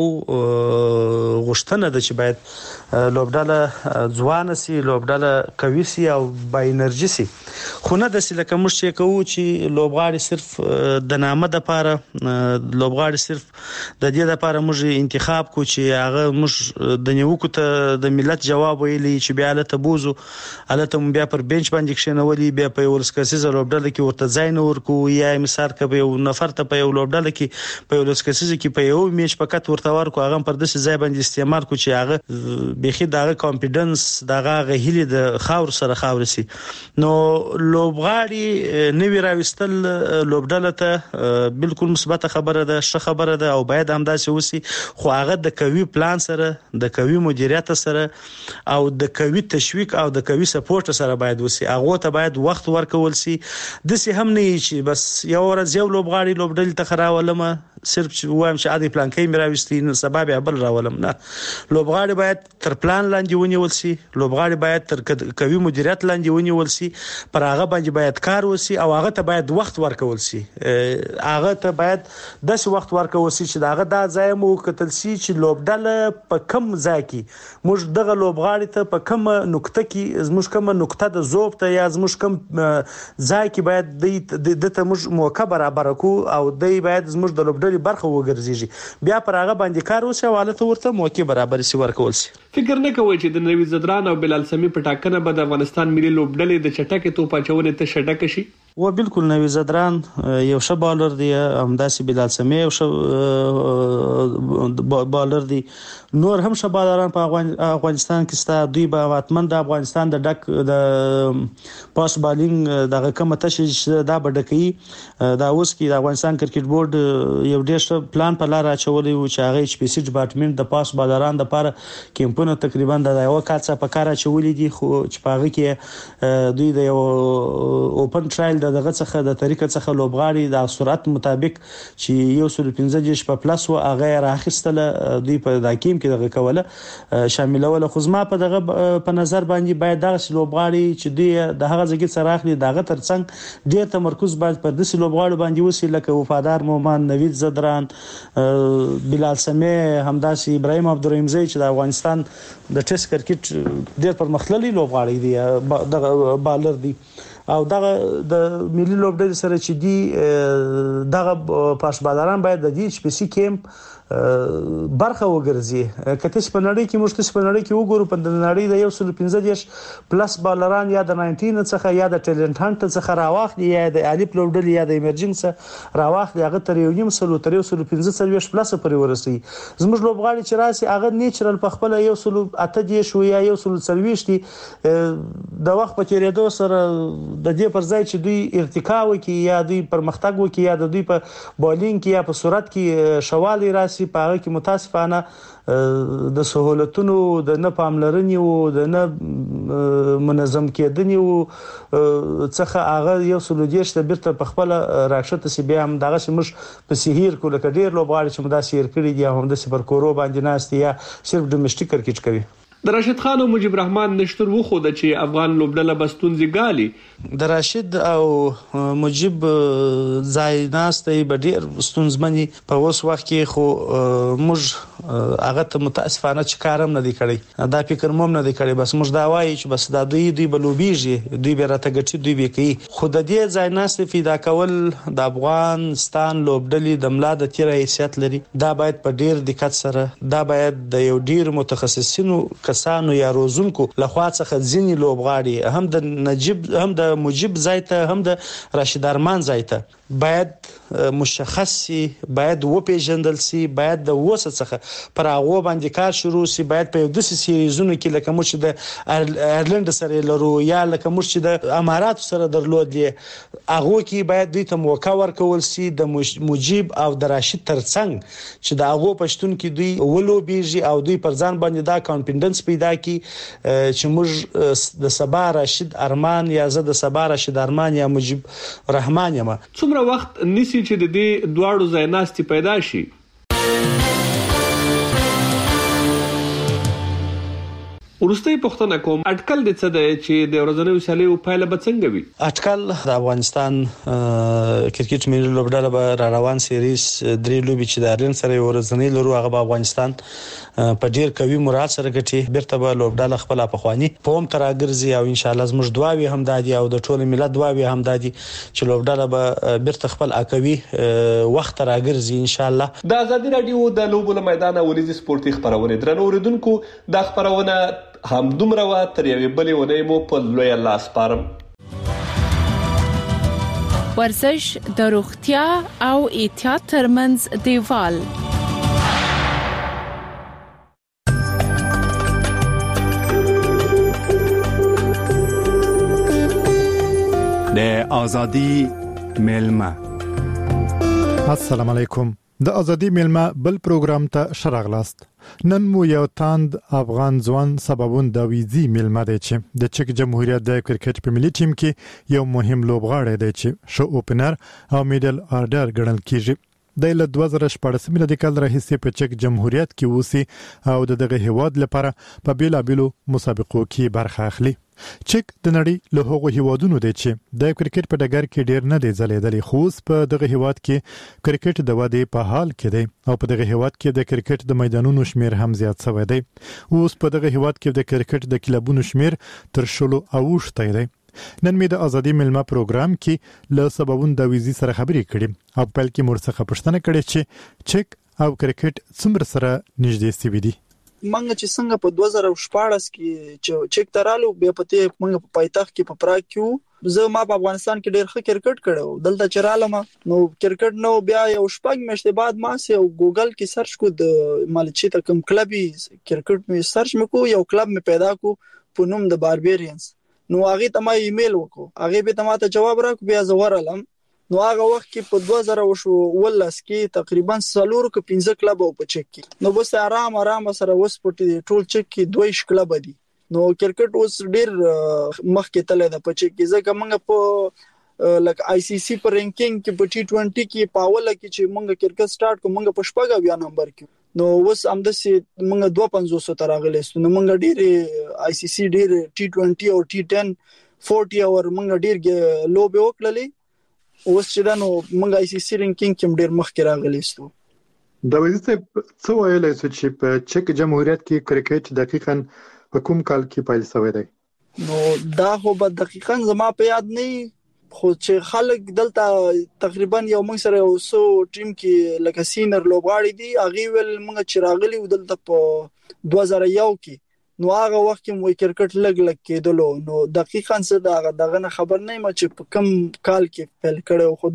غوښتنه ده چې باید لوبډله ځوان سي، لوبډله قوي سي او با انرژي سي. خو نه د سلکه مش چې کوو چې لوبغاړي صرف د نامه د پاره، لوبغاړي صرف د دې د پاره موږ انتخاب کو چې هغه موږ د نیوکو ته د ملت جواب ویلي چې بیا له تبوزو الته بیا پر بنچ باندې کښینولي، بیا په ولسکسیزه لوبډله کې ورته ځای نه ورکو، یا مثال کبه یو نفر ته په یو لوبډله کې په ولسکسیزه کې په یو میچ پکات ورته ورکو، هغه پر داسې ځای باندې استعمال کو چې هغه بيخي دغه کانفیډنس دغه غهیلی د خاور سره خاور سي. نو لوبغاړي نوی راوستل لوبډله ته بالکل مثبت خبره ده، ښه خبره ده او باید همداسې وسی. خو هغه د قوي پلان سره، د قوي مدیریت سره او د قوي تشویق او د قوي سپورټ سره باید وسی. هغه ته باید وخت ورکول سي. د سي هم نه چې بس یو ورځ یو لوبغاړي لوبډله ته خراولم صرف وایم چې عادي پلان کې مراوستي نه سبب بل راولم. نه، لوبغاړي باید تر پلان لاندې ونیول سي، لوبغاړي باید تر قوي مدیریت لاندې ونیول سي، پر هغه باندې باید کار وسی او هغه ته باید وخت ورکول سي. هغه ته باید داسې وخت ورکول سي چې هغه د ځای مو کتل سي چې لوبډله په کم ځای کې موږ دغه لوبغاړي ته په کم نقطه کې زموږ کوم نقطه د ضعف ته یا زموږ کوم ځای کې باید د ته موږ موقع برابر کو او دای باید زموږ د لوبډلې برخه وګرځيږي، بیا پر هغه باندې کار وشي او حالت ورته موقع برابر سي ورکول سي. فکر نه کوي چې د نوی زدران او بلال سمی په ټاکنه به د افغانستان ملي لوبډلې د چټکې توپ اچونې ته شډک شي؟ و بالکل نوی زدران یو ښه بالر دی، همداسې بلال سمی یو ښه بالر دی، نور هم ښه بالران په افغانستان کې ستا. دوی به واتمن د افغانستان د ډک د پاس بالینګ دغه کومه تشې دا بډکې دا اوس کې د افغانستان کرکټ بورډ یو ډېر ښه پلان په لار اچولی و چې هغه ایچ پی سی ډپارټمنټ د پاس بالران د لپاره کیمپونه تقریبا د یو کال څخه په کار اچولي دي، خو چې په هغه کې دوی د یو اوپن ټرایل دغه څخه د طریقې څخه لوبغاړي د سرعت مطابق چې 115 په پلاس و هغه راخستله دوی په داکیم کې دغه کوله شاملوله. خو زما په دغه په نظر باندې باید دغه لوبغاړي چې دوی د هغه ځګي سره اخلي دغه ترڅنګ ډیر تمرکز باید پر دغه لوبغاړو باندې وسی، لکه وفادار مومن، نوید زدران، بلال سمی، همداسې ابراهیم عبدالرحیمزی چې د افغانستان د ټیسټ کرکټ ډیر پرمختللي لوبغاړي دي، دغه بالر دي او دغه د ملي لوبډلې سره چې دی دغه پاس بالران باید د دې سپیسی کیمپ برخه وګرځي. کته په نړۍ کې موږ په نړۍ کې وګورو په نړۍ د 115 پلس بالران یا د 19 څخه یا د ټیلنت هانت څخه راوخلي یا د الیپ لوبډلې یا د ایمرجنګ څخه راوخلي، هغه تر یو نیم سلو تر 115 پلس پورې ورسي. زموږ لوبغاړي چې راسي هغه نیچرل په خپل 180 شو یا 140 د وخت په تیریدو سره د دې پر ځای چې دوی ارتقا وکړي یا دوی پرمختګ وکړي یا د دوی په بالینګ کې یا په سرعت کې شوالي راسي، په هغه کې متاسفانه د سہولتونو د نه پاملرنې او د نه منظم کېدنې او څخه هغه یو سلودیش ته بیرته په خپل راکشته سی بیا هم دغه مش په سحیر کو لکه ډیر لوبغاړي چې مدا سیر کړی دي هم د سپر کورو باندې ناست یا صرف ډومېسټیک کرکټ کوي. د راشد خان او مجيب رحمان نشتر وخو د چې افغان لوبډله بستونځي ګالي. د راشد او مجيب ځای ناستي بډیر ستونزمني په اوس وخت کې خو موږ هغه ته متاسفانه چې کارم نه دی کړی، دا فکر مم نه دی کړی، بس موږ دا وایي چې بس دا دوی بلوبیږي، دوی به راته ګټي، دوی به کوي. خو د دې ځای ناستي فیدا کول د افغانستان لوبډلې د ملا د تیر حیثیت لري. دا باید په ډیر دقت سره، دا باید د یو ډیر متخصصینو کسانو یا روزونکو لخوا څخه ځینی لوبغاړي هم د نجيب هم د مجيب ځای ته هم د راشد ارمان ځای ته باید مشخص سي، باید وپیژندل سي، باید د وسه څخه پر هغه باندې کار شروع سي. باید په دې سیریزونو کې لکه موږ چې د ایرلند سره لرو یا لکه موږ چې د امارات سره درلودي، هغه کې باید دوی ته موقع ورکول سي د مجيب او د راشد ترڅنګ چې د هغه پښتون کې دوی ولوبيږي او دوی پر ځان باندې دا کانفیډنس پیدا کی چې موږ د سبا راشد ارمان یا زه د سبا راشد ارمان یا مجيب رحمان یم. څومره وخت نسی چې د دې دواړو ځای ناستي پیدا شي؟ ورستۍ پښتنه کوم اټکل د څه دی چې د ورځنیو سیالیو پایله به څنګه وي؟ اټکل د افغانستان کرکټ ملي لوبډله به روان سیریز درې لوبي چې د ایرلند سره ورځنی لرو، هغه به افغانستان په ډیر قوي مراد سره ګټي. بیرته به لوبډله خپل افغاني په هم تراګرځي او ان شاء الله زموږ دعاوي هم دادي او د ټول ملت دعاوي هم دادي چې لوبډله به بیرته خپل اکوي وخت تراګرځي ان شاء الله. د ازادي رادیو د لوبو میدان ولزي سپورتي خبرونه درنو اوریدونکو د خبرونه هم دومره وا تر یوې بلې ونې مو په لوی الله سپارم. ورزش د روغتیا او احتیاط ترمنځ دیوال. د ازادي میلمه. السلام علیکم. د ازادي میلمه بل پروګرام ته شراغلاست. نن مو یو تاند افغان ځوان سببون د ویزي میلمه دی چې د چک جمهوریت د کرکټ په ملي ټیم کې یو مهم لوبغاړی دی چې شو اوپنر او میډل آرډر ګڼل کیږي. د 2014 میلادي کال راهیسې په چک جمهوریت کې اوسي او دغه هیواد لپاره په بیلابیلو مسابقو کې برخه اخلي. چک د نړۍ له هغو هیوادونو دی چې د کرکټ په ډګر کې ډیر نه دی ځلیدلی، خو په دغه هیواد کې کرکټ د ودې په حال کې دی او په دغه هیواد کې د کرکټ د میدانونو شمیر هم زیات شوی دی. اوس په دغه هیواد کې د کرکټ د کلبونو شمیر تر 10 اوښتی دی. نن مې د ازادي میلمه پروګرام کې له سببون د ویزي سره خبرې کړې او په لکه مرڅخه پښتنه کړې چې چک او کرکټ څومره سره نږدې سوي دي. منګه چې څنګه په 2014 کې چې چک ترالو بیا پته منګه په پایتخت کې په پراګ کې زه ما په افغانستان کې ډېر ښه کرکټ کړو. دلته چرالم نو کرکټ نو بیا یو شپږ میاشتې بعد ما سه ګوګل کې سرچ کو د مالچی ته کوم کلبي کرکټ می سرچ مکو، یو کلب می پیدا کو په نوم د باربیرینز. نو هغه ته ما ایمیل وکړو، هغه به ته ته جواب راکړ، بیا زورالم. نو هغه وخت کې په 2018 کې تقریبا 4-5 کلب او په چک کې نو بس آرام سره وس پټي ټول چک کې 2 کلب دي. نو کرکټ اوس ډیر مخکې تللی د په چک کې ځکه موږ په لکه آی سی سی په رینکینګ کې په ټي 20 کې پاوله کې چې موږ کرکټ سٹارټ کوم موږ په شپږ بیا نمبر کې نو اوس همدسي موږ 250 تر راغلی نو موږ ډیر آی سی سی ډیر ټي 20 او ټي 10 40 اور موږ ډیر لوب وکړلې. اوس چې دا نو موږ آی سی سی رینکینګ کې ډیر مخکې راغلی ستو. د وزیر څه ویلای چې په چک جمهوریت کې کرکټ دقیقاً په کوم کال کې پیل شوی دی؟ نو دا خو به دقیقاً زما په یاد نه خو چې خلک دلته تقریبا یو موږ سره یو سو ټیم کې لکه سینر لوبغاړي دي هغه ول موږ چې راغلي دلته په 2001 کې نو هغه وخت کې مو کرکټ لګ کېدلو. نو دقیقاً څه دغه خبر نه ما چې په کم کال کې پیل کړو خو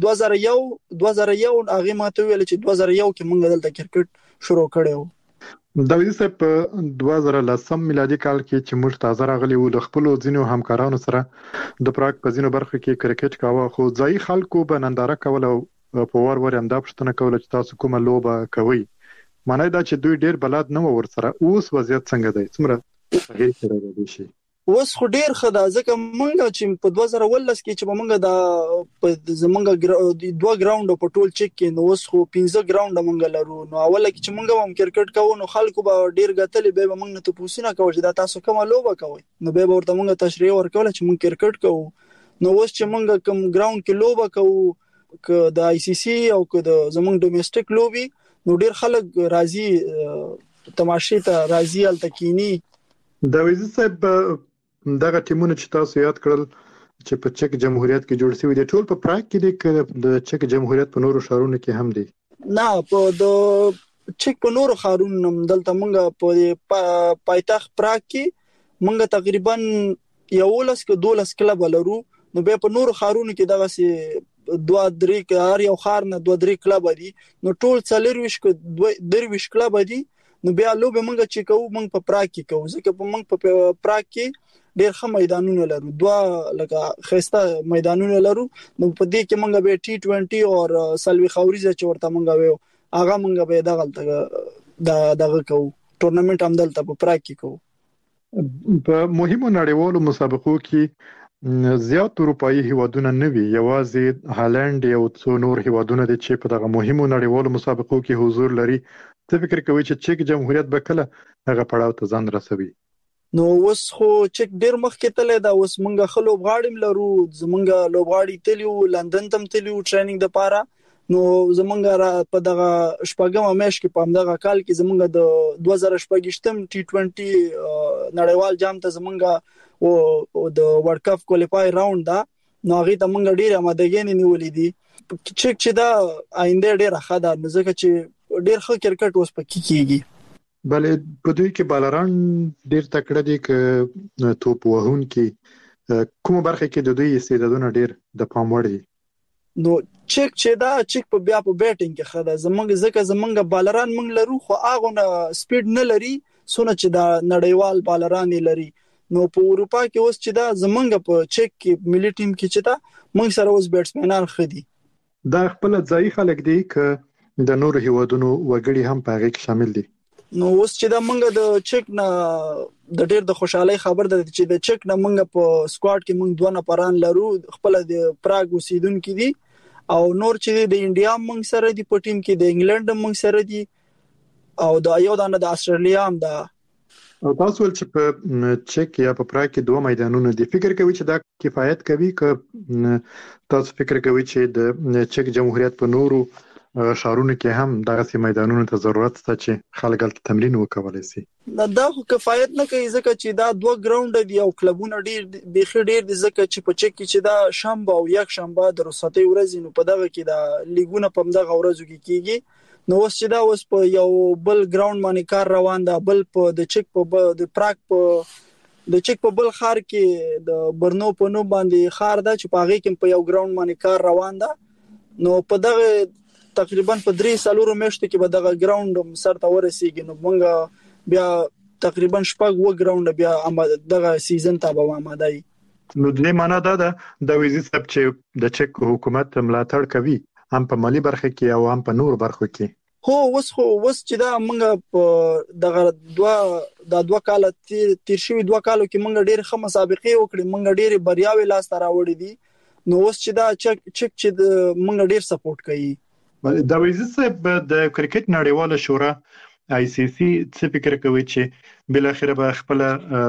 2001 هغه ماته ویل چې 2001 کې موږ دلته کرکټ شروع کړو. د ویسه په 2010 میلادي کال کې چې موږ تازه راغلي وو د خپل ځینو همکارانو سره د پراګ په ځینو برخو کې کرکټ کاوه خو ځای خلکو به ننداره کوله او په ور هم دا پښتنه کوله چې تاسو کومه لوبه کوي. معنی دا چې دوی ډیر بلد نه ور سره. اوس وضعیت څنګه دی؟ څومره تغیر کړی دی شي؟ اوس خو ډیر خدا ځکه مونږ چې په 2019 کې چې مونږ د زمونږ 2 ګراوند په ټول چک کې نو اوس خو 15 ګراوند مونږ لرو. نو اوله کې چې مونږ هم کرکټ کوو نو خلکو به ډیر غتلې به مونږ نه تاسو نه کوي چې دا تاسو کومه لوبه کوي نو به ورته مونږ تشریح ورکول چې مونږ کرکټ کوو. نو اوس چې مونږ کوم ګراوند کې لوبه کوو ک د آی سی سی او ک د زمونږ ډومېسټک لوبي نو ډیر خلک راضي تماشې ته راضي التکینی. دا ویزه صاحب دغه ټیمونه چې تاسو یاد کړل چې په چک جمهوریت کې جوړ شوی دي ټول په پراګ کې د چک جمهوریت په نورو ښارونو کې هم دي؟ نه په د چک په نورو ښارونو دلته مونږ په پایتخت پراګ کې مونږ تقریبا 11 که 12 کلب لرو. نو به په نورو ښارونو کې دغه سي 2-3 هر یو ښار نه 2-3 کلب دي نو ټول 40 که 23 کلب دي. نو بیا لوبه مونږ چې کوو مونږ په پراګ کې کوو ځکه په مونږ په پراګ کې ډېر ښه میدانونه لرو 2 لکه خسته میدانونه لرو. نو په دې کې مونږ به T20 او سلوي خوريزه چې ورته مونږ وایو هغه مونږ به دغه کوو ټورنمنت هم دلته په پراګ کې کوو. په مهمو نړیوالو مسابقو کې زیات اروپאי هیوادونه نه وي یوازې هالند یو څو نور هیوادونه دي چې په دغه مهمو نړیوالو مسابقو کې حضور لري. څه فکر کوي چې چک جمهوریت به کله هغه پړاو ته ځان رسوي؟ نو اوس خو چک ډیر مخکې تللی دا اوس مونږ خلو غاړم لرو زمونږ لوبغاړي تلیو لندن تم تلیو ټریننګ د پاره. نو زمونږ په دغه شپږم میش کې په دغه کال کې زمونږ د 2018 T20 نړیوال جام ته زمونږ او د ورلد کپ کوالیفای راوند دا نو هغه ته مونږ ډیر آمادګي نیولې دي. چک چې دا آینده ډیر ښه ده نو ځکه چې ډیر ښه کرکټ اوس پکې کیږي. بلې په دوی کې بالران ډیر تکړه دي ک توپ وهون کې کومه برخه کې د دوی استعدادونه ډیر د پام وړ دي. نو چک چې دا چک په بیا په بیټینګ کې خدا زمونږ ځکه زمونږ بالران مونږ لرو خو هغه نه سپیډ نه لري سونه چې دا نړیوال بالران لري. نو په اروپا کې اوس چې دا زمونږ په چک کې ملي ټیم کې چې دا مونږ سره اوس بیټسمنان خدي دا خپل ځای خلک دي ک د نورو هیوادونو وګړي هم په هغه کې شامل دي. نو اوس چې دا مونږ د چک نه د ډېر د خوشحالي خبر ده چې د چک نه مونږ په سکواډ کې مونږ 2 نفران لرو خپل د پراګ اوسیدونکو دي او نور چې د انډیا مونږ سره دي په ټیم کې د انګلند مونږ سره دي او د یو د استرالیا هم ده. او تاسو ول چې په چک یا په پراګ کې 2 میدانونه دي فکر کوي چې دا کفایت کوي ک تاسو فکر کوي چې د چک جمهوریت په نورو ښارونو کې هم دغه سي میدانونو ته ضرورت شته چې خلک هلته تمرین وکولای شي؟ دا خو کفایت نه کوي ځکه چې دا 2 ګراوند دي او کلبونه ډیر بيخي ډیر دي ځکه چې په چک کې چې دا شنبه او یک شنبه د رخصتۍ ورځې نو په دغه کې دا لیګونه په دغه ورځو کې کیږي. نو اوس چې دا اوس په یو بل ګراوند باندې کار روان ده بل په د چک په د پراګ په د چک په بل ښار کې د برنو په نو باندې ښار ده چې په هغه کې په یو ګراوند باندې کار روان ده. نو په دغه تقریبا په 3 میاشتو کې به دغه ګراوند سر ته ورسیږي. نو موږ بیا تقریبا 6 ګراوند بیا دغه سیزن ته به آماده یو. نو د معنا دا ده د ویزي سب چې د چک حکومت ملاتړ کوي هم په مالی برخه کې او هم په نور برخو کې. هو اوس چې دا موږ په دغه 2 کال تیر شوی 2 کالو کې موږ ډېر ښه مسابقې وکړې موږ ډېر بریاوي لاس ته راوړې دي. نو اوس چې دا چک چې موږ ډېر سپورټ کوي. دا ویزه صاحب د کرکټ نړیواله شورا آی سی سی څه فکر کوي چې بل اخر به خپل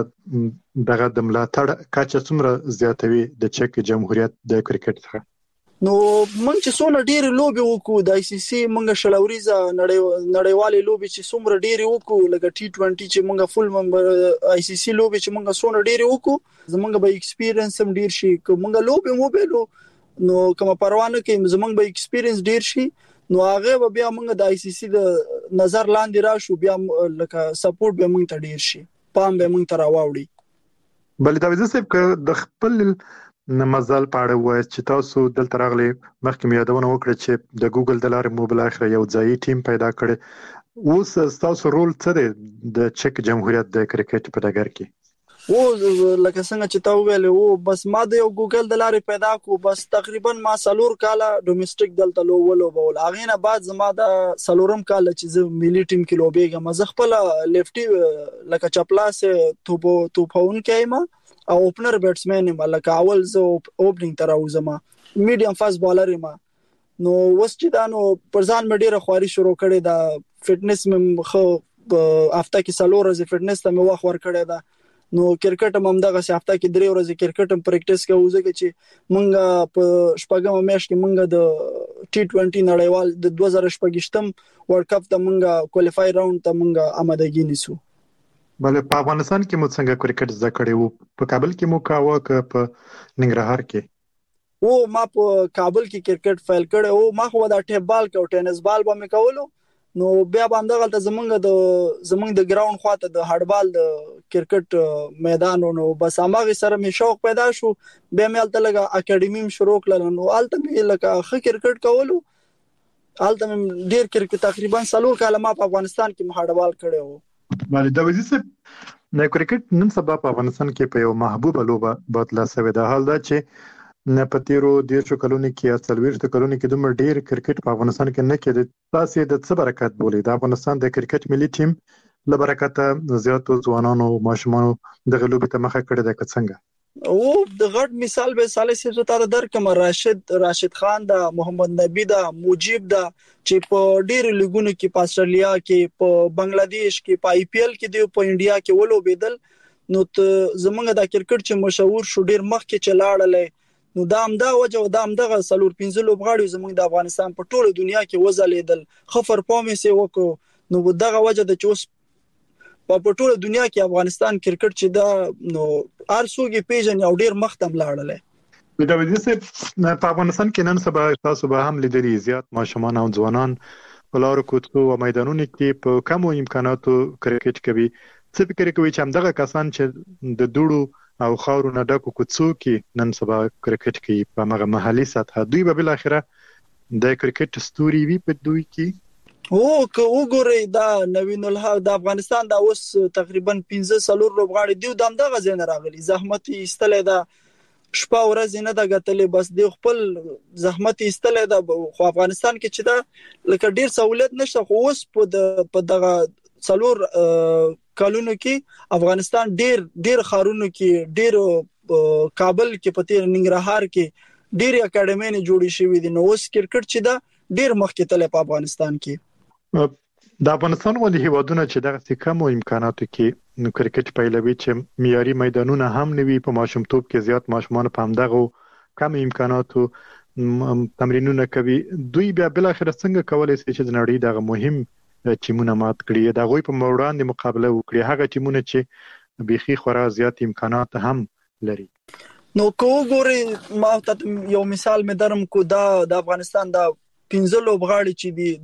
دغه د ملاتړ کچه څومره زیاتوي د چک جمهوریت د کرکټ څخه؟ نو موږ چې څونه ډېر لوبي وکړو د آی سی سی موږ شلوريزه نړیوالې لوبي چې څومره ډېر وکړو لکه T20 چې موږ فول ممبر آی سی سی لوبي چې موږ څونه ډېر وکړو زموږ به ایکسپیرینس هم ډېر شي که موږ لوبي مو بیلو نو کوم پروانه کې زموږ به ایکسپیرینس ډېر شي نو هغه بیا موږ د آی سی سی د نظر لاندې راشو بیا لکه سپورټ به موږ ته ډېر شي پام به موږ ته راوړي. بل دا ویزه صاحب د خپل مزل پاړه وای چې تاسو دلته راغلي مخکې یادونه وکړه چې د ګوګل د لارې موبایل اخر یو ځای ټیم پیدا کړي اوس تاسو رول څه دی د چک جمهوریت د کرکټ په ډګر کې؟ او لکه څنګه چې تا ویل او بس ما د یو ګوګل د لارې پیدا کو بس تقریبا ما 4 کاله ډومېسټک دلته لوبول هغه نه بعد زما د 4م کال چې زه ملي ټیم کې لوبېږم زه خپل لیفټي لکه چپلاس توپون کېما او اوپنر بیټسمن ملک اول زه اوپننګ تر اوزما میډیم فاست بالر ما نو وس چې دا نو پرځان مې ډیره خواري شروع کړې دا فټنس مې خو هفته کې سلور ورځې فټنس ته مې وخت ور کړې دا نو کرکټ هم دغه هفته کې 3 ورځې کرکټ هم پریکټیس کوو ځکه چې مونږ په شپږم میاشت کې مونږ د T20 نړیوال د 2018م ورلد کپ ته مونږ کوالیفای راوند ته مونږ آمادګی نیسو. بل په افغانستان کې مو څنګه کرکټ زده کړی وو؟ په کابل کې مو کاوه که په ننګرهار کې؟ او ما په کابل کې کرکټ فایل کړی او ما خو دا ټیپ بال او ټینس بال به مې کولو نو بیا باندې غلطه زمونږ د ګراوند خواته د هډبال د کرکټ میدان نو بس هغه سره مې شوق پیدا شو بیا مې الته لګه اکیډمي شروع کړل نو الته مې لکه خ کرکټ کولو الته مې ډیر کرکټ تقریبا 3 کال ما په افغانستان کې هډبال کړی وو. باندې د وځي نه کرکټ نن سبا په افغانستان کې په یو محبوبه لوبه بدله شوې ده. حال دا چې نه پتیرو د کلونو کې یا څلويشت کلونو کې دومره ډیر کرکټ په افغانستان کې نه کېد. تاسو د څه برکت بولې د افغانستان د کرکټ ملي ټیم له برکته زیاتو ځوانانو ماشومانو د غلوبې ته مخه کړې ده که څنګه؟ او د غټ مثال به صالح صاحب ته درکم راشد خان دا محمد نبی دا مجيب دا چې په ډیر لیګونو کې په استرالیا کې په بنگلاديش کې په IPL کې دی په انډیا کې ولوبېدل نو زمونږ د کرکټ چې مشهور شو ډیر مخ کې چلاړلې نو دا هم دا وجه دا هم دغه سلور 15 لوبغاړي زموږ د افغانستان په ټوله دنیا کې وزلیدل خفر پامې سي وکړو نو دغه وجه د چوس په ټوله دنیا کې افغانستان کرکټ چې دا نو ارسوګي پیژن یو ډیر مختم لاړل. د وځي په افغانستان کې نن سبا تاسو به هم لیدلی زیات ماشومان او ځوانان په لارو کوڅو او میدانونو کې په کمو امکاناتو کرکټ کوي. څه فکر کوي چې همدغه کسان چې د دوړو او خاورو نه ډکو کوڅو کې نن سبا کرکټ کوي په هغه محلي سطح دوی به بل اخره د کرکټ ستوري وي په دوی کې؟ او که وګورئ دا نوین الحق د افغانستان دا اوس تقریبا 15 لوبغاړي دی دغه ځین راغلي زحمت ایستلې دا شپه ورځ نه دا غتلې بس دی خپل زحمت ایستلې دا خو افغانستان کې چې دا لکه ډیر سہولت نشته خو اوس په دغه څلور کالونو کې افغانستان ډیر خارونو کې ډیر کابل کې پته ننګرهار کې ډیر اکیډمي نه جوړې شوې دي نو اوس کرکټ چې دا ډیر مخکې تل په افغانستان کې د افغانستان ولې هیوادونه چې دغه کم امکاناتو کې نو کرکټ پیلوي چې معیاري میدانونه هم نوي په ماشومتوب کې زیات ماشومان په همدغه کم امکاناتو تمرینونه کوي دوی بیا بل اخر څنګه کولای شي چې د نړۍ دغه مهم ټیمونه مات کړي دا غوي په وړاندې مقابله وکړي هغه ټیمونه چې بيخي خورا زیات امکانات هم لري. نو کو ګوري ما ته یو مثال مې درم کو دا د افغانستان دا 15 لوبغاړي چې دي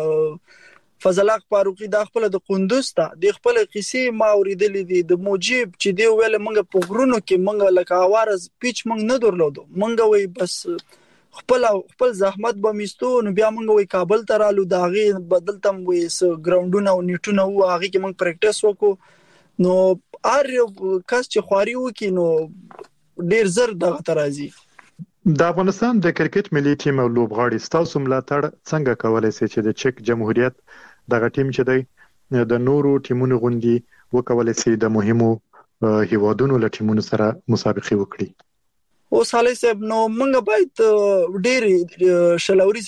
دا فضل حق فاروقي د خپل د قندوز ته د خپل قصې ما اوریدلې دي د موجب چې دی ویل منګه په غرونو کې منګه لکه اوارز پیچ منګ نه درلودو منګه وي بس خپل زحمت به میستو نو بیا موږ وای کابل ته رالو دا غي بدلتم وې س ګراوندونه او نیټونه و هغه کې موږ پریکټیس وکړو نو ار کس چې خواري وکي نو ډیر زر دغه ترازی. د افغانستان د کرکټ ملي ټیم او لوبغاړي ستاسو ملاتړ څنګه کولای شي چې د چک جمهوریت دغه ټیم چې دی د نورو ټیمونو غوندي وکولای شي د مهمو هیوادونو له ټیمونو سره مسابقه وکړي؟ او صالح صاحب نو موږ باید ډېر شلوري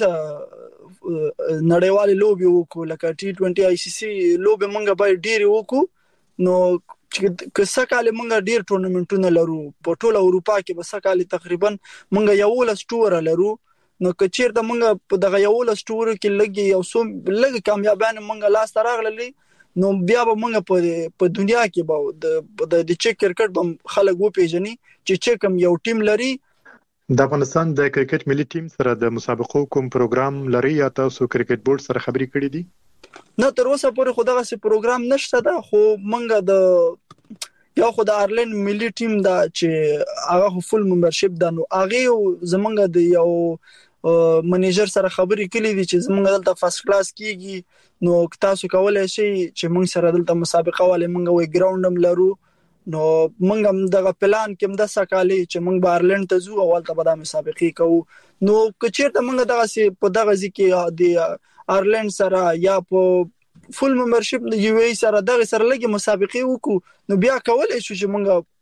سره نړیوال لوبي وکړو لکه T20 ICC لوبي موږ باید ډېر وکړو نو چې کسکاله موږ ډېر ټورنمنټونه لرو په ټوله اروپا کې به سکاله تقریبا موږ یو لس ټور لرو نو کچیر د موږ په دغه یو لس ټور کې لګي یو سوم لګ کامیابانه موږ لاس تراغللی نو بیا به موږ په دنیا کې به د چک کرکټ به خلک و پیژني چې چکم یو ټیم لري. د افغانستان د کرکټ ملي ټیم سره د مسابقو کوم پروګرام لري یا تاسو کرکټ بورډ سره خبرې کړې دي؟ نه تر اوسه پورې خو دغه پروګرام نشته دا خو موږ د یو خو د آیرلند ملي ټیم دا چې هغه فول ممبرشپ دا نو هغه زمونږ د یو منیجر سره خبرې کړې دي چې زمونږ دلته فرست کلاس کیږي نو تاسو کولای شئ چې موږ سره دلته مسابقه والے موږ وی ګراوند هم لرو نو موږ هم دغه پلان کې د سکالي چې موږ بارلند ته ځو اول ته به د مسابقه کوو نو کچیرته موږ دغه په دغه ځکه د آیرلند سره یا په فول ممبرشپ د یو ای سره دغه سره لګي مسابقه وکړو نو بیا کولای شو چې موږ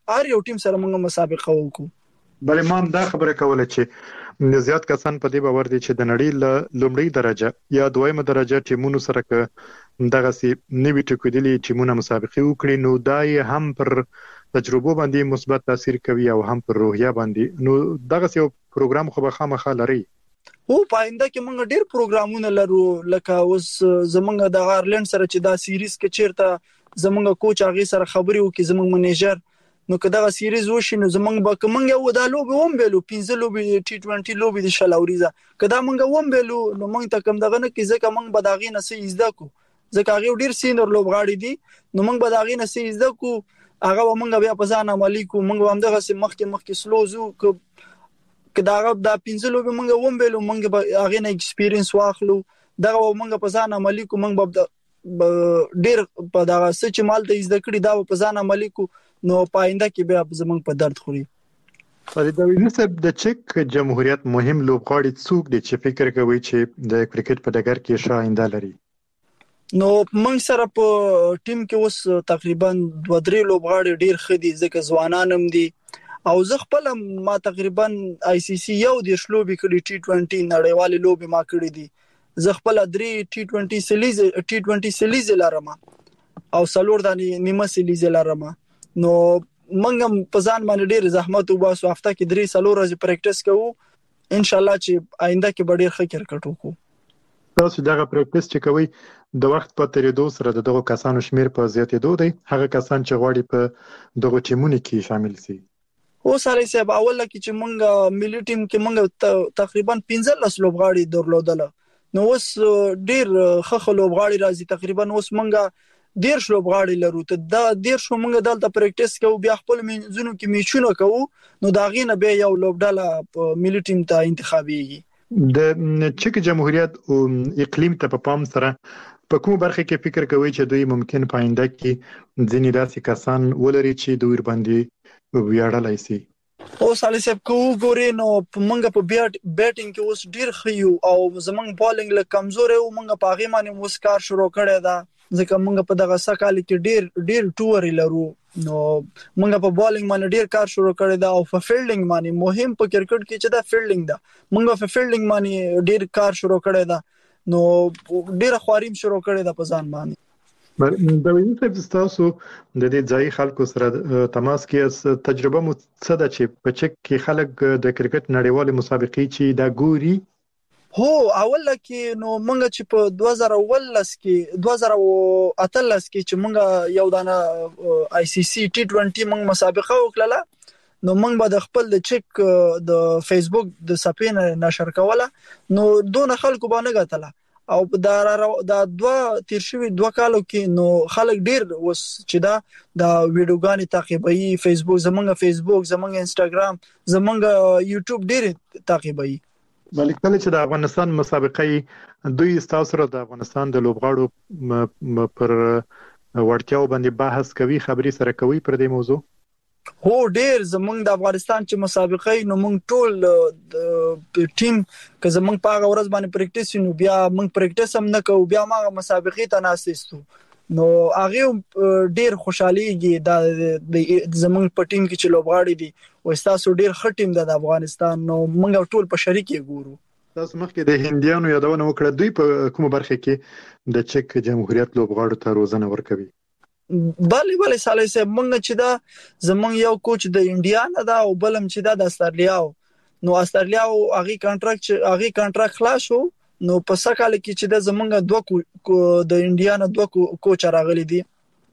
هر یو ټیم سره موږ مسابقه وکړو. بل ما دا خبره کوله چې زیات کسان په دې باور دي چې د نړۍ له لومړی درجه یا دویمه درجه ټیمونو سره دغه سي نوی ټکوډلي ټیمونه مسابقه وکړي نو دای هم پر تجربه باندې مثبت تاثیر کوي او هم پر روحیه باندې. نو دغه سي پروګرام خو به خامخا لري. پاینده کې موږ ډېر پروګرامونه لرو لکه اوس زمونږ د آیرلند سره چې دا سیریز کې چیرته زمونږ کوچ هغه سره خبري وکي زمونږ منیجر نو کدا سیریز وشي نو زمونږ به کومنګ یو د لوبي هم بیلو 15 لوبي T20 لوبي د شلاوريزه کدا مونږ هم بیلو نو مونږ ته کوم دغه نه کې ځکه مونږ به داغې نه سي زده کو ځکه هغه ډیر سینر لوبغاړي دي نو مونږ به داغې نه سي زده کو هغه مونږ بیا په ځان عملی کو مونږ هم دغه سي مخکې سلوزو کدا دا 15 لوبي مونږ هم بیلو مونږ به هغه نه ایکسپیرینس واخلو دغه مونږ په ځان عملی کو مونږ به ډیر په دغه سچ مال ته زده کړی دا په ځان عملی کو نو پاینده کې بیا زمونږ په درد خوري. فرید نسب د چک جمهوریت مهم لوبغاړي څوک دي چې فکر کوي چې د کرکټ په ډګر کې شاینده لري؟ نو موږ سره په ټیم کې اوس تقریبا 2-3 لوبغاړي ډیر خدي ځکه ځوانان هم دي او زه خپل ما تقریبا ICC یو د شلوبي کړي T20 نړیوالې لوبي ما کړې دي زه خپل 3 T20 سیلیز لرم او سلور د نیمه سیلیز لرم نو منګم په ځان باندې ډیر زحمت وباسو هفته کې 3 ورځې پریکټیس کوو ان شاء الله چې آینده کې به ډیر ښه کرکټ وکړو. تاسو دغه پریکټیس چې کوي د وخت په تیریدو سره دغه کسانو شمیر په زیاتېدو دی هغه کسان چې غواړي په دغه ټیمونو کې شامل شي. سره صاحب اول کې چې مونږ ملي ټیم کې مونږ تقریبا 15 لوبغاړي درلودل نو اوس ډیر ښه لوبغاړي راځي تقریبا اوس مونږ ډیر لوبغاړي لرو ته دا ډیر شو مونږ دلته پریکټیس کوو بیا خپل منځونو کې میچونه کوو نو دا غینه به یو لوبډاله ملي ټیم ته انتخابيږي. د چک جمهوریت او اقلیم ته په پام سره په کوم برخه کې فکر کوي چې دوی ممکن پاینده کې ځینې داسې کسان ولري چې دوی باندې ویاړلای شي؟ او سالي صاحب کو ګوري نو مونږ په بیټینګ کې اوس ډیر خيو او زمونږ بالینګ له کمزور او مونږ په هغه باندې مسکار شروع کړی دا ځکه مونږ په دغه سکهال کې ډیر ټور لرو نو مونږ په بالینګ باندې ډیر کار شروع کړی دا او په فیلډینګ باندې مهم په کرکټ کې چې دا فیلډینګ دا مونږ په فیلډینګ باندې ډیر کار شروع کړی دا نو ډیر خواریم شروع کړی دا په ځان باندې. د وینځ تاسو د دې ځای خلکو سره تماس کې تجربه مو څه ده چې په چک کې خلک د کرکټ نړیوال مسابقې چې دا ګوري؟ هو اول کې نو مونږ چې په 2018 کې چې مونږ یو دانه ICC T20 مونږ مسابقه وکړه نو مونږ به د خپل د چک د فیسبوک د صفحې نشر کوله نو دون خلکو باندې غتله او دا تیر 2 کالو کې نو خلک ډیر وس چې دا د ویډیوګانې تعقیبوي فیسبوک زمونږ انستګرام زمونږ یوټیوب ډیر تعقیبوي. بلکې کله چې د افغانستان مسابقې دوی تاسو سره د افغانستان د لوبغاړو پر ورتیاو باندې بحث کوي خبري سره کوي پر دې موضوع؟ هو ډیر زمونږ د افغانستان چې مسابقې نو مونږ ټول ټیم که زمونږ په هغه ورځ باندې پریکټیس نو بیا مونږ پریکټیس هم نه کوو بیا ما مسابقې ته ناسېستو نو هغه ډیر خوشاليږي د زمونږ په ټیم کې چې لوبغاړي دي او تاسو ډیر ښه ټیم د افغانستان نو مونږ ټول په شریک ګورو. تاسو مخکې د هندیانو یادونه وکړه دوی په کومه برخه کې د چک جمهوریت لوبغاړو ته روزنه ورکوي؟ بله سالي صاحب مونږ چې دا زمونږ یو کوچ د انډیا نه دا او بلم چې دا د استرالیا او هغه کانټراکټ خلاص شو نو په سکهال کې چې د زمونږ د انډیا نه 2 کوچ راغلي دي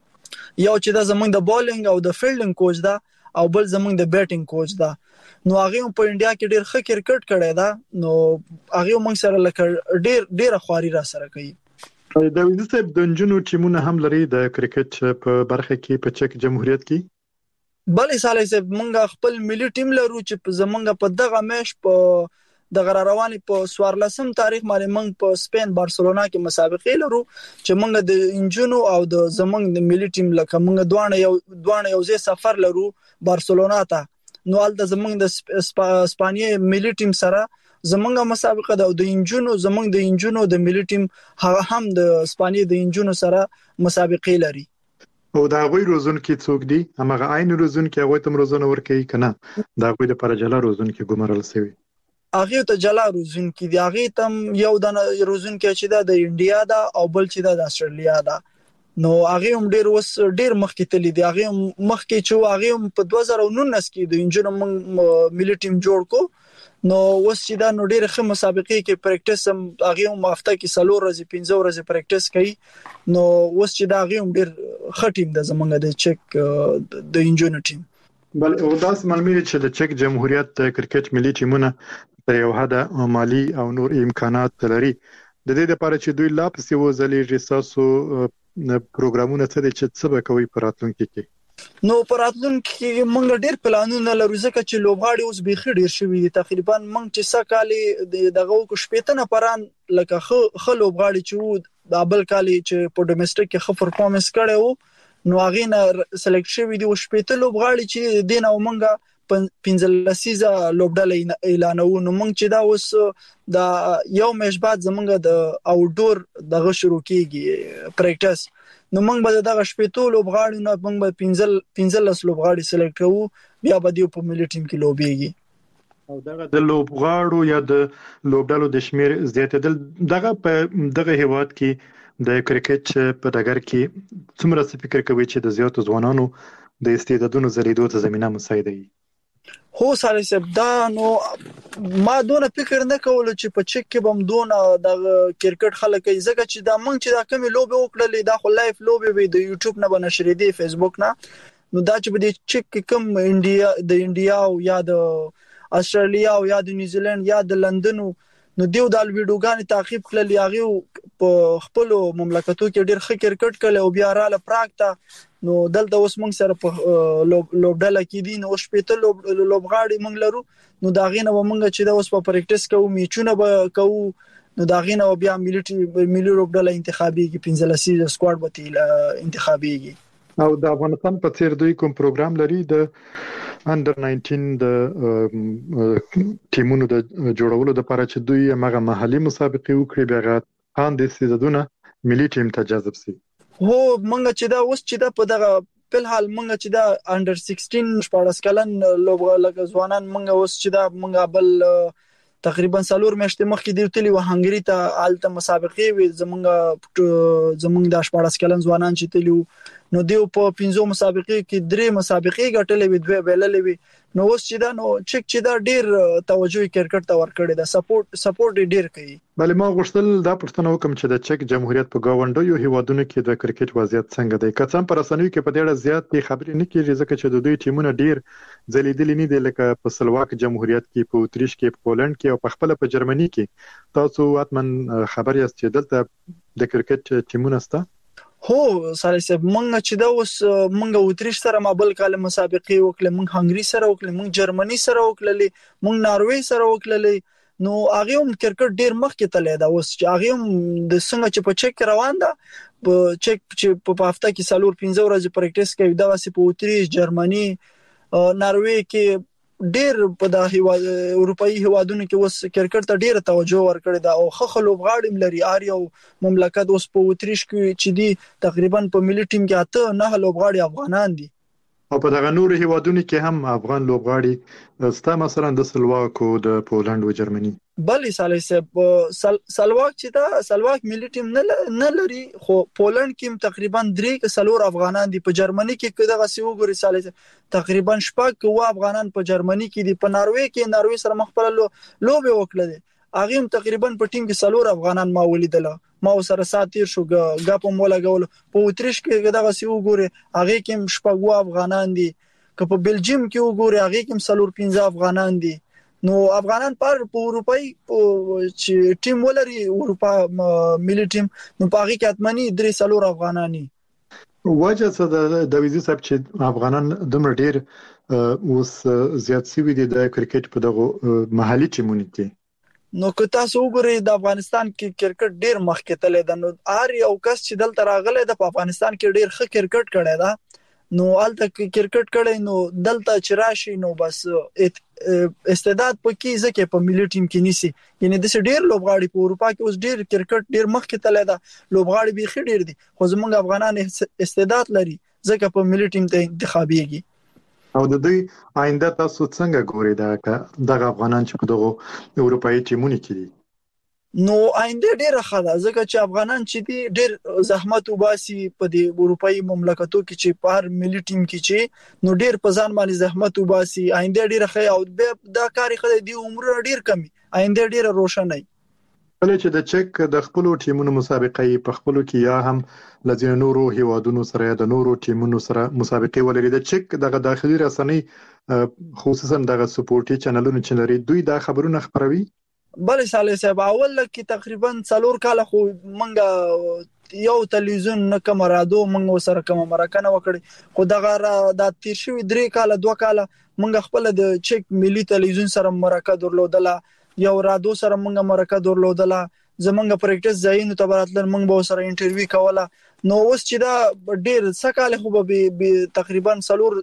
یو چې د زمونږ د بالینګ او د فیلډینګ کوچ دا او بل زمونږ د بیټینګ کوچ دا نو هغه په انډیا کې ډیر ښه کرکټ کړی دا نو هغه مونږ سره لکه ډیر خواري را سره کوي. د وینځ د جنونو ټیمونه هم لري د کرکټ په برخه کې په چک جمهوریت کې؟ بلې سالي صاحب مونږ خپل ملي ټیم لرو چې زمونږ په دغه میش په د رواني په 14 تاریخ باندې مونږ په سپین بارسلونا کې مسابقې لرو چې مونږ د انجونو او د زمونږ د ملي ټیم لکه مونږ دوه یو ځای سفر لرو بارسلونا ته نو الته زمونږ د اسپانیا ملي ټیم سره زمونږه مسابقه د انجونو د ملي ټیم هغه هم د اسپانیا د انجونو سره مسابقې لري. او دا غوي روزون کې څوک دي هغه عین روزون کې هغه تم روزونه ورکي کنه دا غوي د پرجلا روزون کې ګمرل سوي هغه ته جلا روزون کې دی هغه تم یو د روزون کې چې دا د انډیا دا او بل چې دا د استرالیا دا نو هغه هم ډیر مخکې تللی دی هغه مخکې چې هغه په 2019 کې د انجینر ملي ټیم جوړ کو نو اوس چې دا نو ډېر ښه مسابقې کې پریکټیس هم هغه هم هفته کې 4 ورځې 15 ورځې پریکټیس کوي نو اوس چې دا هغه هم ډېر ښه ټیم د زمونږ د چک د انجینر ټیم بل او داس معلومه چې د چک جمهوریت کرکټ ملي ټیمونه تر یو حد مالی او نور امکانات لري د دې لپاره چې دوی لا پسې وځلې رساسو پروګرامونه څه دي چې څه به کوي په راتلونکي کې نو پراتلونکو کې موږ ډېر پلانونه لرو ځکه چې لوبغاړي اوس به ډېر شوي دي تقریبا موږ چې سکالي دغه کو شپېتنه پران لکه خو لوبغاړي چې د ابل کالي چې په ډومېسټک کې خو پرفورمنس کړي وو نو هغه نه سلیکټ شوي دي او شپېته لوبغاړي چې دین او موږ 15 سیزه لوبډله اعلانو نو موږ چې دا اوس د یو مېش بعد زمونږ د اوټډور دغه شروع کیږي پریکټیس نو موږ به دغه شپېتو لوبغاړي نه موږ به 15 لوبغاړي سلیکټ کوو بیا به دی په ملي ټیم کې لوبيږي او دغه د لوبغاړو یا د لوبډالو د شمیر زیاتېدل دغه په دغه هیواد کې د کرکټ په ډګر کې څومره فکر کوي چې د زیاتو ځوانانو د استعدادونو زریدو ته زمينه مساعده وي هو سره سب دا نو ما دونه فکر نه کول چې په چک کې بم دونه د کرکټ خلک ځکه چې دا مونږ چې دا کمی لوبه وکړلې دا خو لایف لوبه وي د یوټیوب نه بنشرې دي فیسبوک نه نو دا چې په چک کې کم انډیا او یا د استرالیا او یا د نیوزیلند یا د لندن نو دیو د ویډیوګان تعقیب کړل یاغي په خپل مملکتو کې ډېر ښه کرکټ کړل او بیا رااله پراکټه نو دلته اوس موږ سره په لوبډله کې دي نو شپېته لوبغاړي موږ لرو نو دا غینه موږ چې دا اوس په پریکټیس کوو میچونه به کوو نو دا غینه بیا ملي لوبډله انتخابيږي 15 سیزه سکواډ به انتخابيږي او د افغانستان په څیر دوی کوم پروګرام لري د انډر 19 د ټیمونو د جوړولو لپاره چې دوی هغه محلي مسابقې وکړي بیا غان د سیزدونه ملي ټیم ته جذب شي هو مونږ چې دا اوس چې دا په دغه په حال مونږ چې دا انډر 16 14 کلن لوبغاړي ځوانان مونږ اوس چې دا مونږ بل تقریبا 4 میاشتې مخکې دیوتلی و هنګری ته آلته مسابقې وي زمونږ د 14 کلن ځوانان چې تلیو نو دیو په 15 مسابقې کې 3 مسابقې ګټلې وي 2 بیللې وي نو اوس چې دا نو چک چې دا ډیر توجه کرکټ ته ورکړي دا سپورټ ډیر کوي بلې ما غوښتل دا پښتنه وکم چې د چک جمهوریت په گاونډیو هیوادونو کې د کرکټ وضعیت څنګه دی که څم پر اسانوي کې په ډېر زیات خبرې نه کیږي ځکه چې د دوی ټیمونه ډیر ځلیدلې نه دي لکه په سلواک جمهوریت کې په اتریش کې په پولند کې او په خپل په جرمني کې تاسو اتمن خبر یاست چې دلته د کرکټ ټیمونه ستا هو سره سب مونږ چې دا اوس مونږ اتریش سره مابل کال مسابقې وکړه مونږ هنګری سره وکړه مونږ جرمني سره وکړه مونږ ناروې سره وکړه نو هغه هم کرکټ ډیر مخکې تللی دا اوس چې هغه هم د څنګه چې په چک روان ده په چک چې په هفته کې 4-15 ورځې پریکټیس کوي دا واسي په اتریش جرمني ناروې کې ډیر په د اروپאי هیوادونو کې اوس کرکټ ته ډیره توجه ورکړي دا او خخ لوبغاړي لري اریو مملکت اوس په اتریش کې چې دي تقریبا په ملي ټیم کې 8-9 لوبغاړي افغانان دي او په دغه نور هیوادونو کې هم افغان لوبغاړي ستا مثلا د سلواک او د پولند او جرمني بلې سالي سلواک چې دا سلواک ملي ټیم نه لري خو پولند کې تقریبا 3 افغانان دي په جرمني کې دغه سی وګوري سالي تقریبا 6 افغانان په جرمني کې دي په ناروې سره مخبل لوبه وکړه هغه تقریبا په ټیم کې 4 افغانان ما ولیدل ما سره ساتیر شو غاپ مولا غول په اتریش کې دغه سی وګوري هغه کې 6 افغانان دي که په بلجیم کې وګوري هغه کې 15 افغانان دي نو افغانان پر اروپאי چې ټیم ولري اروپا ملي ټیم نو په هغه کې اتمنی 3 افغانانی وجه څه د ویزي صاحب چې افغانان دومره ډیر اوس زیات سوي دي د کرکټ په دغه محلي ټیمونو کې نو که تاسو وګورئ د افغانستان کې کرکټ ډیر مخکې تللی دی نو هر یو کس چې دلته راغلی د افغانستان کې ډیر ښه کرکټ کړی دا نو الته کرکټ کړی نو دلته چې راشي نو بس استعداد پکې ځکه په ملي ټیم کې نيسي یعنی د ډیر لوبغاړي په اروپا کې اوس ډیر کرکټ ډیر مخکې تللی دا لوبغاړي به ډیر دي خو زمونږ افغانان استعداد لري ځکه په ملي ټیم ته انتخابيږي. او د دوی آینده تاسو څنګه ګورئ دغه افغانان چې په دغه اروپאי ټیمونو کې دي؟ نو آینده ډیره ښه ده ځکه چې افغانان چې دي ډیر زحمت وباسي په دې اروپאי مملکتو کې چې په هر ملي ټیم کې چې نو ډیر په ځان باندې زحمت وباسي آینده ډیره ښه او دا کاری خدای دی عمر ډیر کمی آینده ډیره روښانه. کله چې د چک د خپل ټیمونو مسابقې په خپل کې یا هم لږ نورو هیوادونو سره د نورو ټیمونو سره مسابقې ولري د چک دغه داخلي رسنۍ خصوصا دغه سپورټي چینلونو چې لري دوی دا خبرونه خبروي. بل صالح صاحب اول کې تقریبا 4 کال خو منګه یو تلویزیون نه کوم رادیو منګه سره کوم مرکه وکړي خو دغه د تیر شوی 3 کال 2 کال منګه خپل د چک ملي تلویزیون سره مرکه درلودله یو رادیو سره منګه مرکه درلودله زمونږ پریکټس ځایونو ته براتل منګه به سره انټرویو کوله نو اوس چې دا ډیر سکاله خو به تقریبا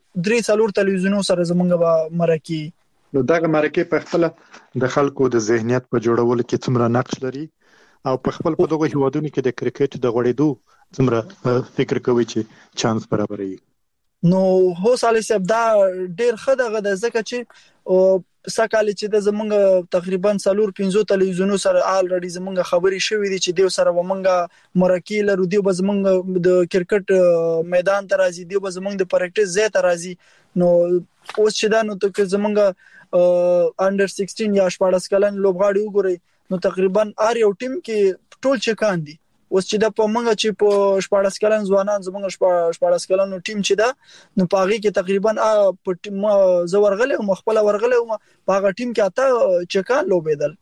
3 تلویزیونو سره زمونږ به مرکه نو دغه مرکه په خپل د خلکو د ذهنیت په جوړولو کې څومره نقش لري او په خپل په دغه هیوادونو کې د کرکټ د غوړېدو څومره فکر کوي چې چانس برابري. نو هو صالح صاحب دا ډیر ښه دغه د ځکه چې سکاله چې د زمونږ تقریبا 4-5 تلویزیونو سره الریډي زمونږ خبري شوې دي چې دیو سره ومنګه مرکه لرو دیو به زمونږ د کرکټ میدان ته راځي دیو به زمونږ د پریکټس ځای ته راځي نو اوس چې دا نو ته زمونږ انډر 16 یا 14 کلن لوبغاړي وګورئ نو تقریبا هر یو ټیم کې ټول چکان دي اوس چې دا په منګه چې په 14 کلن ځوانان زمونږ 14 کلن ټیم چې دا نو پاغي کې تقریبا په ټیم زورغله او مخبل ورغله او پاغه ټیم کې اته چکان لوبېدل.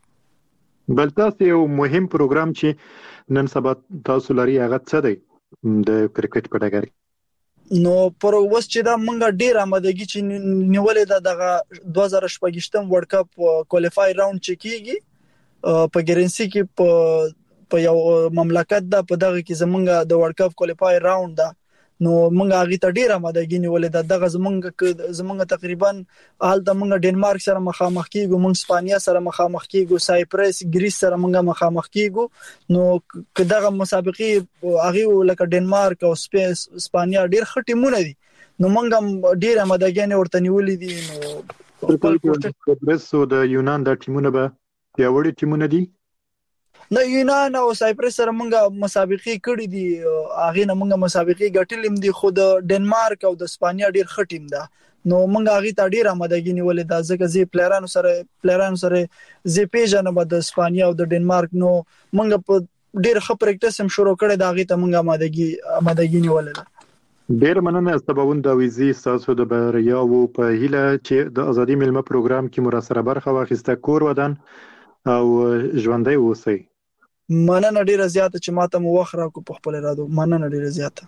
بل تاسو یو مهم پروګرام چې نن سبا تاسو لري هغه څه دی د کرکټ په ډګر نو پر اوس چې دا مونږ ډیر آمادګي چې نیولې ده دغه 2018 ورلد کپ کوالیفای راوند چې کیږي په ګرنسي کې په یو مملکت ده په دغه کې زمونږ د ورلد کپ کوالیفای راوند ده نو مونږ هغه ته ډیر آمادګي نیولې ده دغه زمونږ تقریبا حال د مونږ ډنمارک سره مخامخ کیږو مونږ اسپانیا سره مخامخ کیږو سایپرس ګریس سره مونږ مخامخ کیږو نو کداغه مسابقې هغه لکه ډنمارک او اسپانیا ډیر ښه ټیمونه دي نو مونږ ډیر آمادګي ورته نیولې دي نو سایپرس او د یونان د ټیمونه به پیاوړي ټیمونه دي نه یونان او سایپرس سره مونږه مسابقې کړې دي هغه نه مونږه مسابقې ګټلې دي خو د ډنمارک او د اسپانیا ډیر ښه ټیم ده نو مونږه هغه ته ډیر آمادګي نیولې ده ځکه زی پلیرانو سره زی پیژنه به د اسپانیا او د ډنمارک نو مونږه په ډیر ښه پریکټس هم شروع کړې ده هغه ته مونږه آمادګي نیولې ده. ډیر مننه سباوند داویزی تاسو د بریا او په هیله چې د ازادي ملما پروګرام کې مراسره برخه واخیسته کور ودان او ژوندۍ اوسئ. مننه ډیره زیاته چې ماته مو وخت راکو په خپل رادو مننه ډیره زیاته.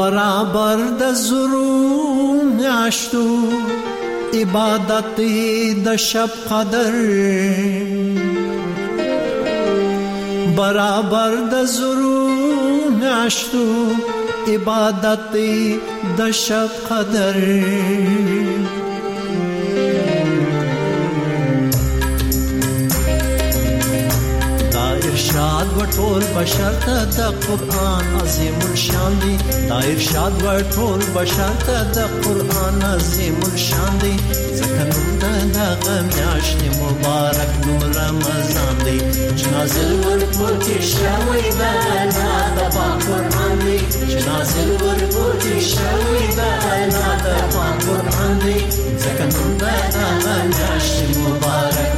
برابر د زرو میاشتو عبادت د شب قدر برابر د زرو میاشتو عبادت د شب قدر ارشاد و ټول بشر ته د قرآن عظیم الشان دی دا ارشاد و ټول بشر ته د قرآن عظیم الشان دی ځکه نوم د هغه میاشتې مبارک نوم رمضان دی چې نازل ورپورته شوی د الله د پاک قرآن دی چې نازل ورپورته شوی د الله د پاک قرآن دی ځکه نوم د هغه میاشتې مبارک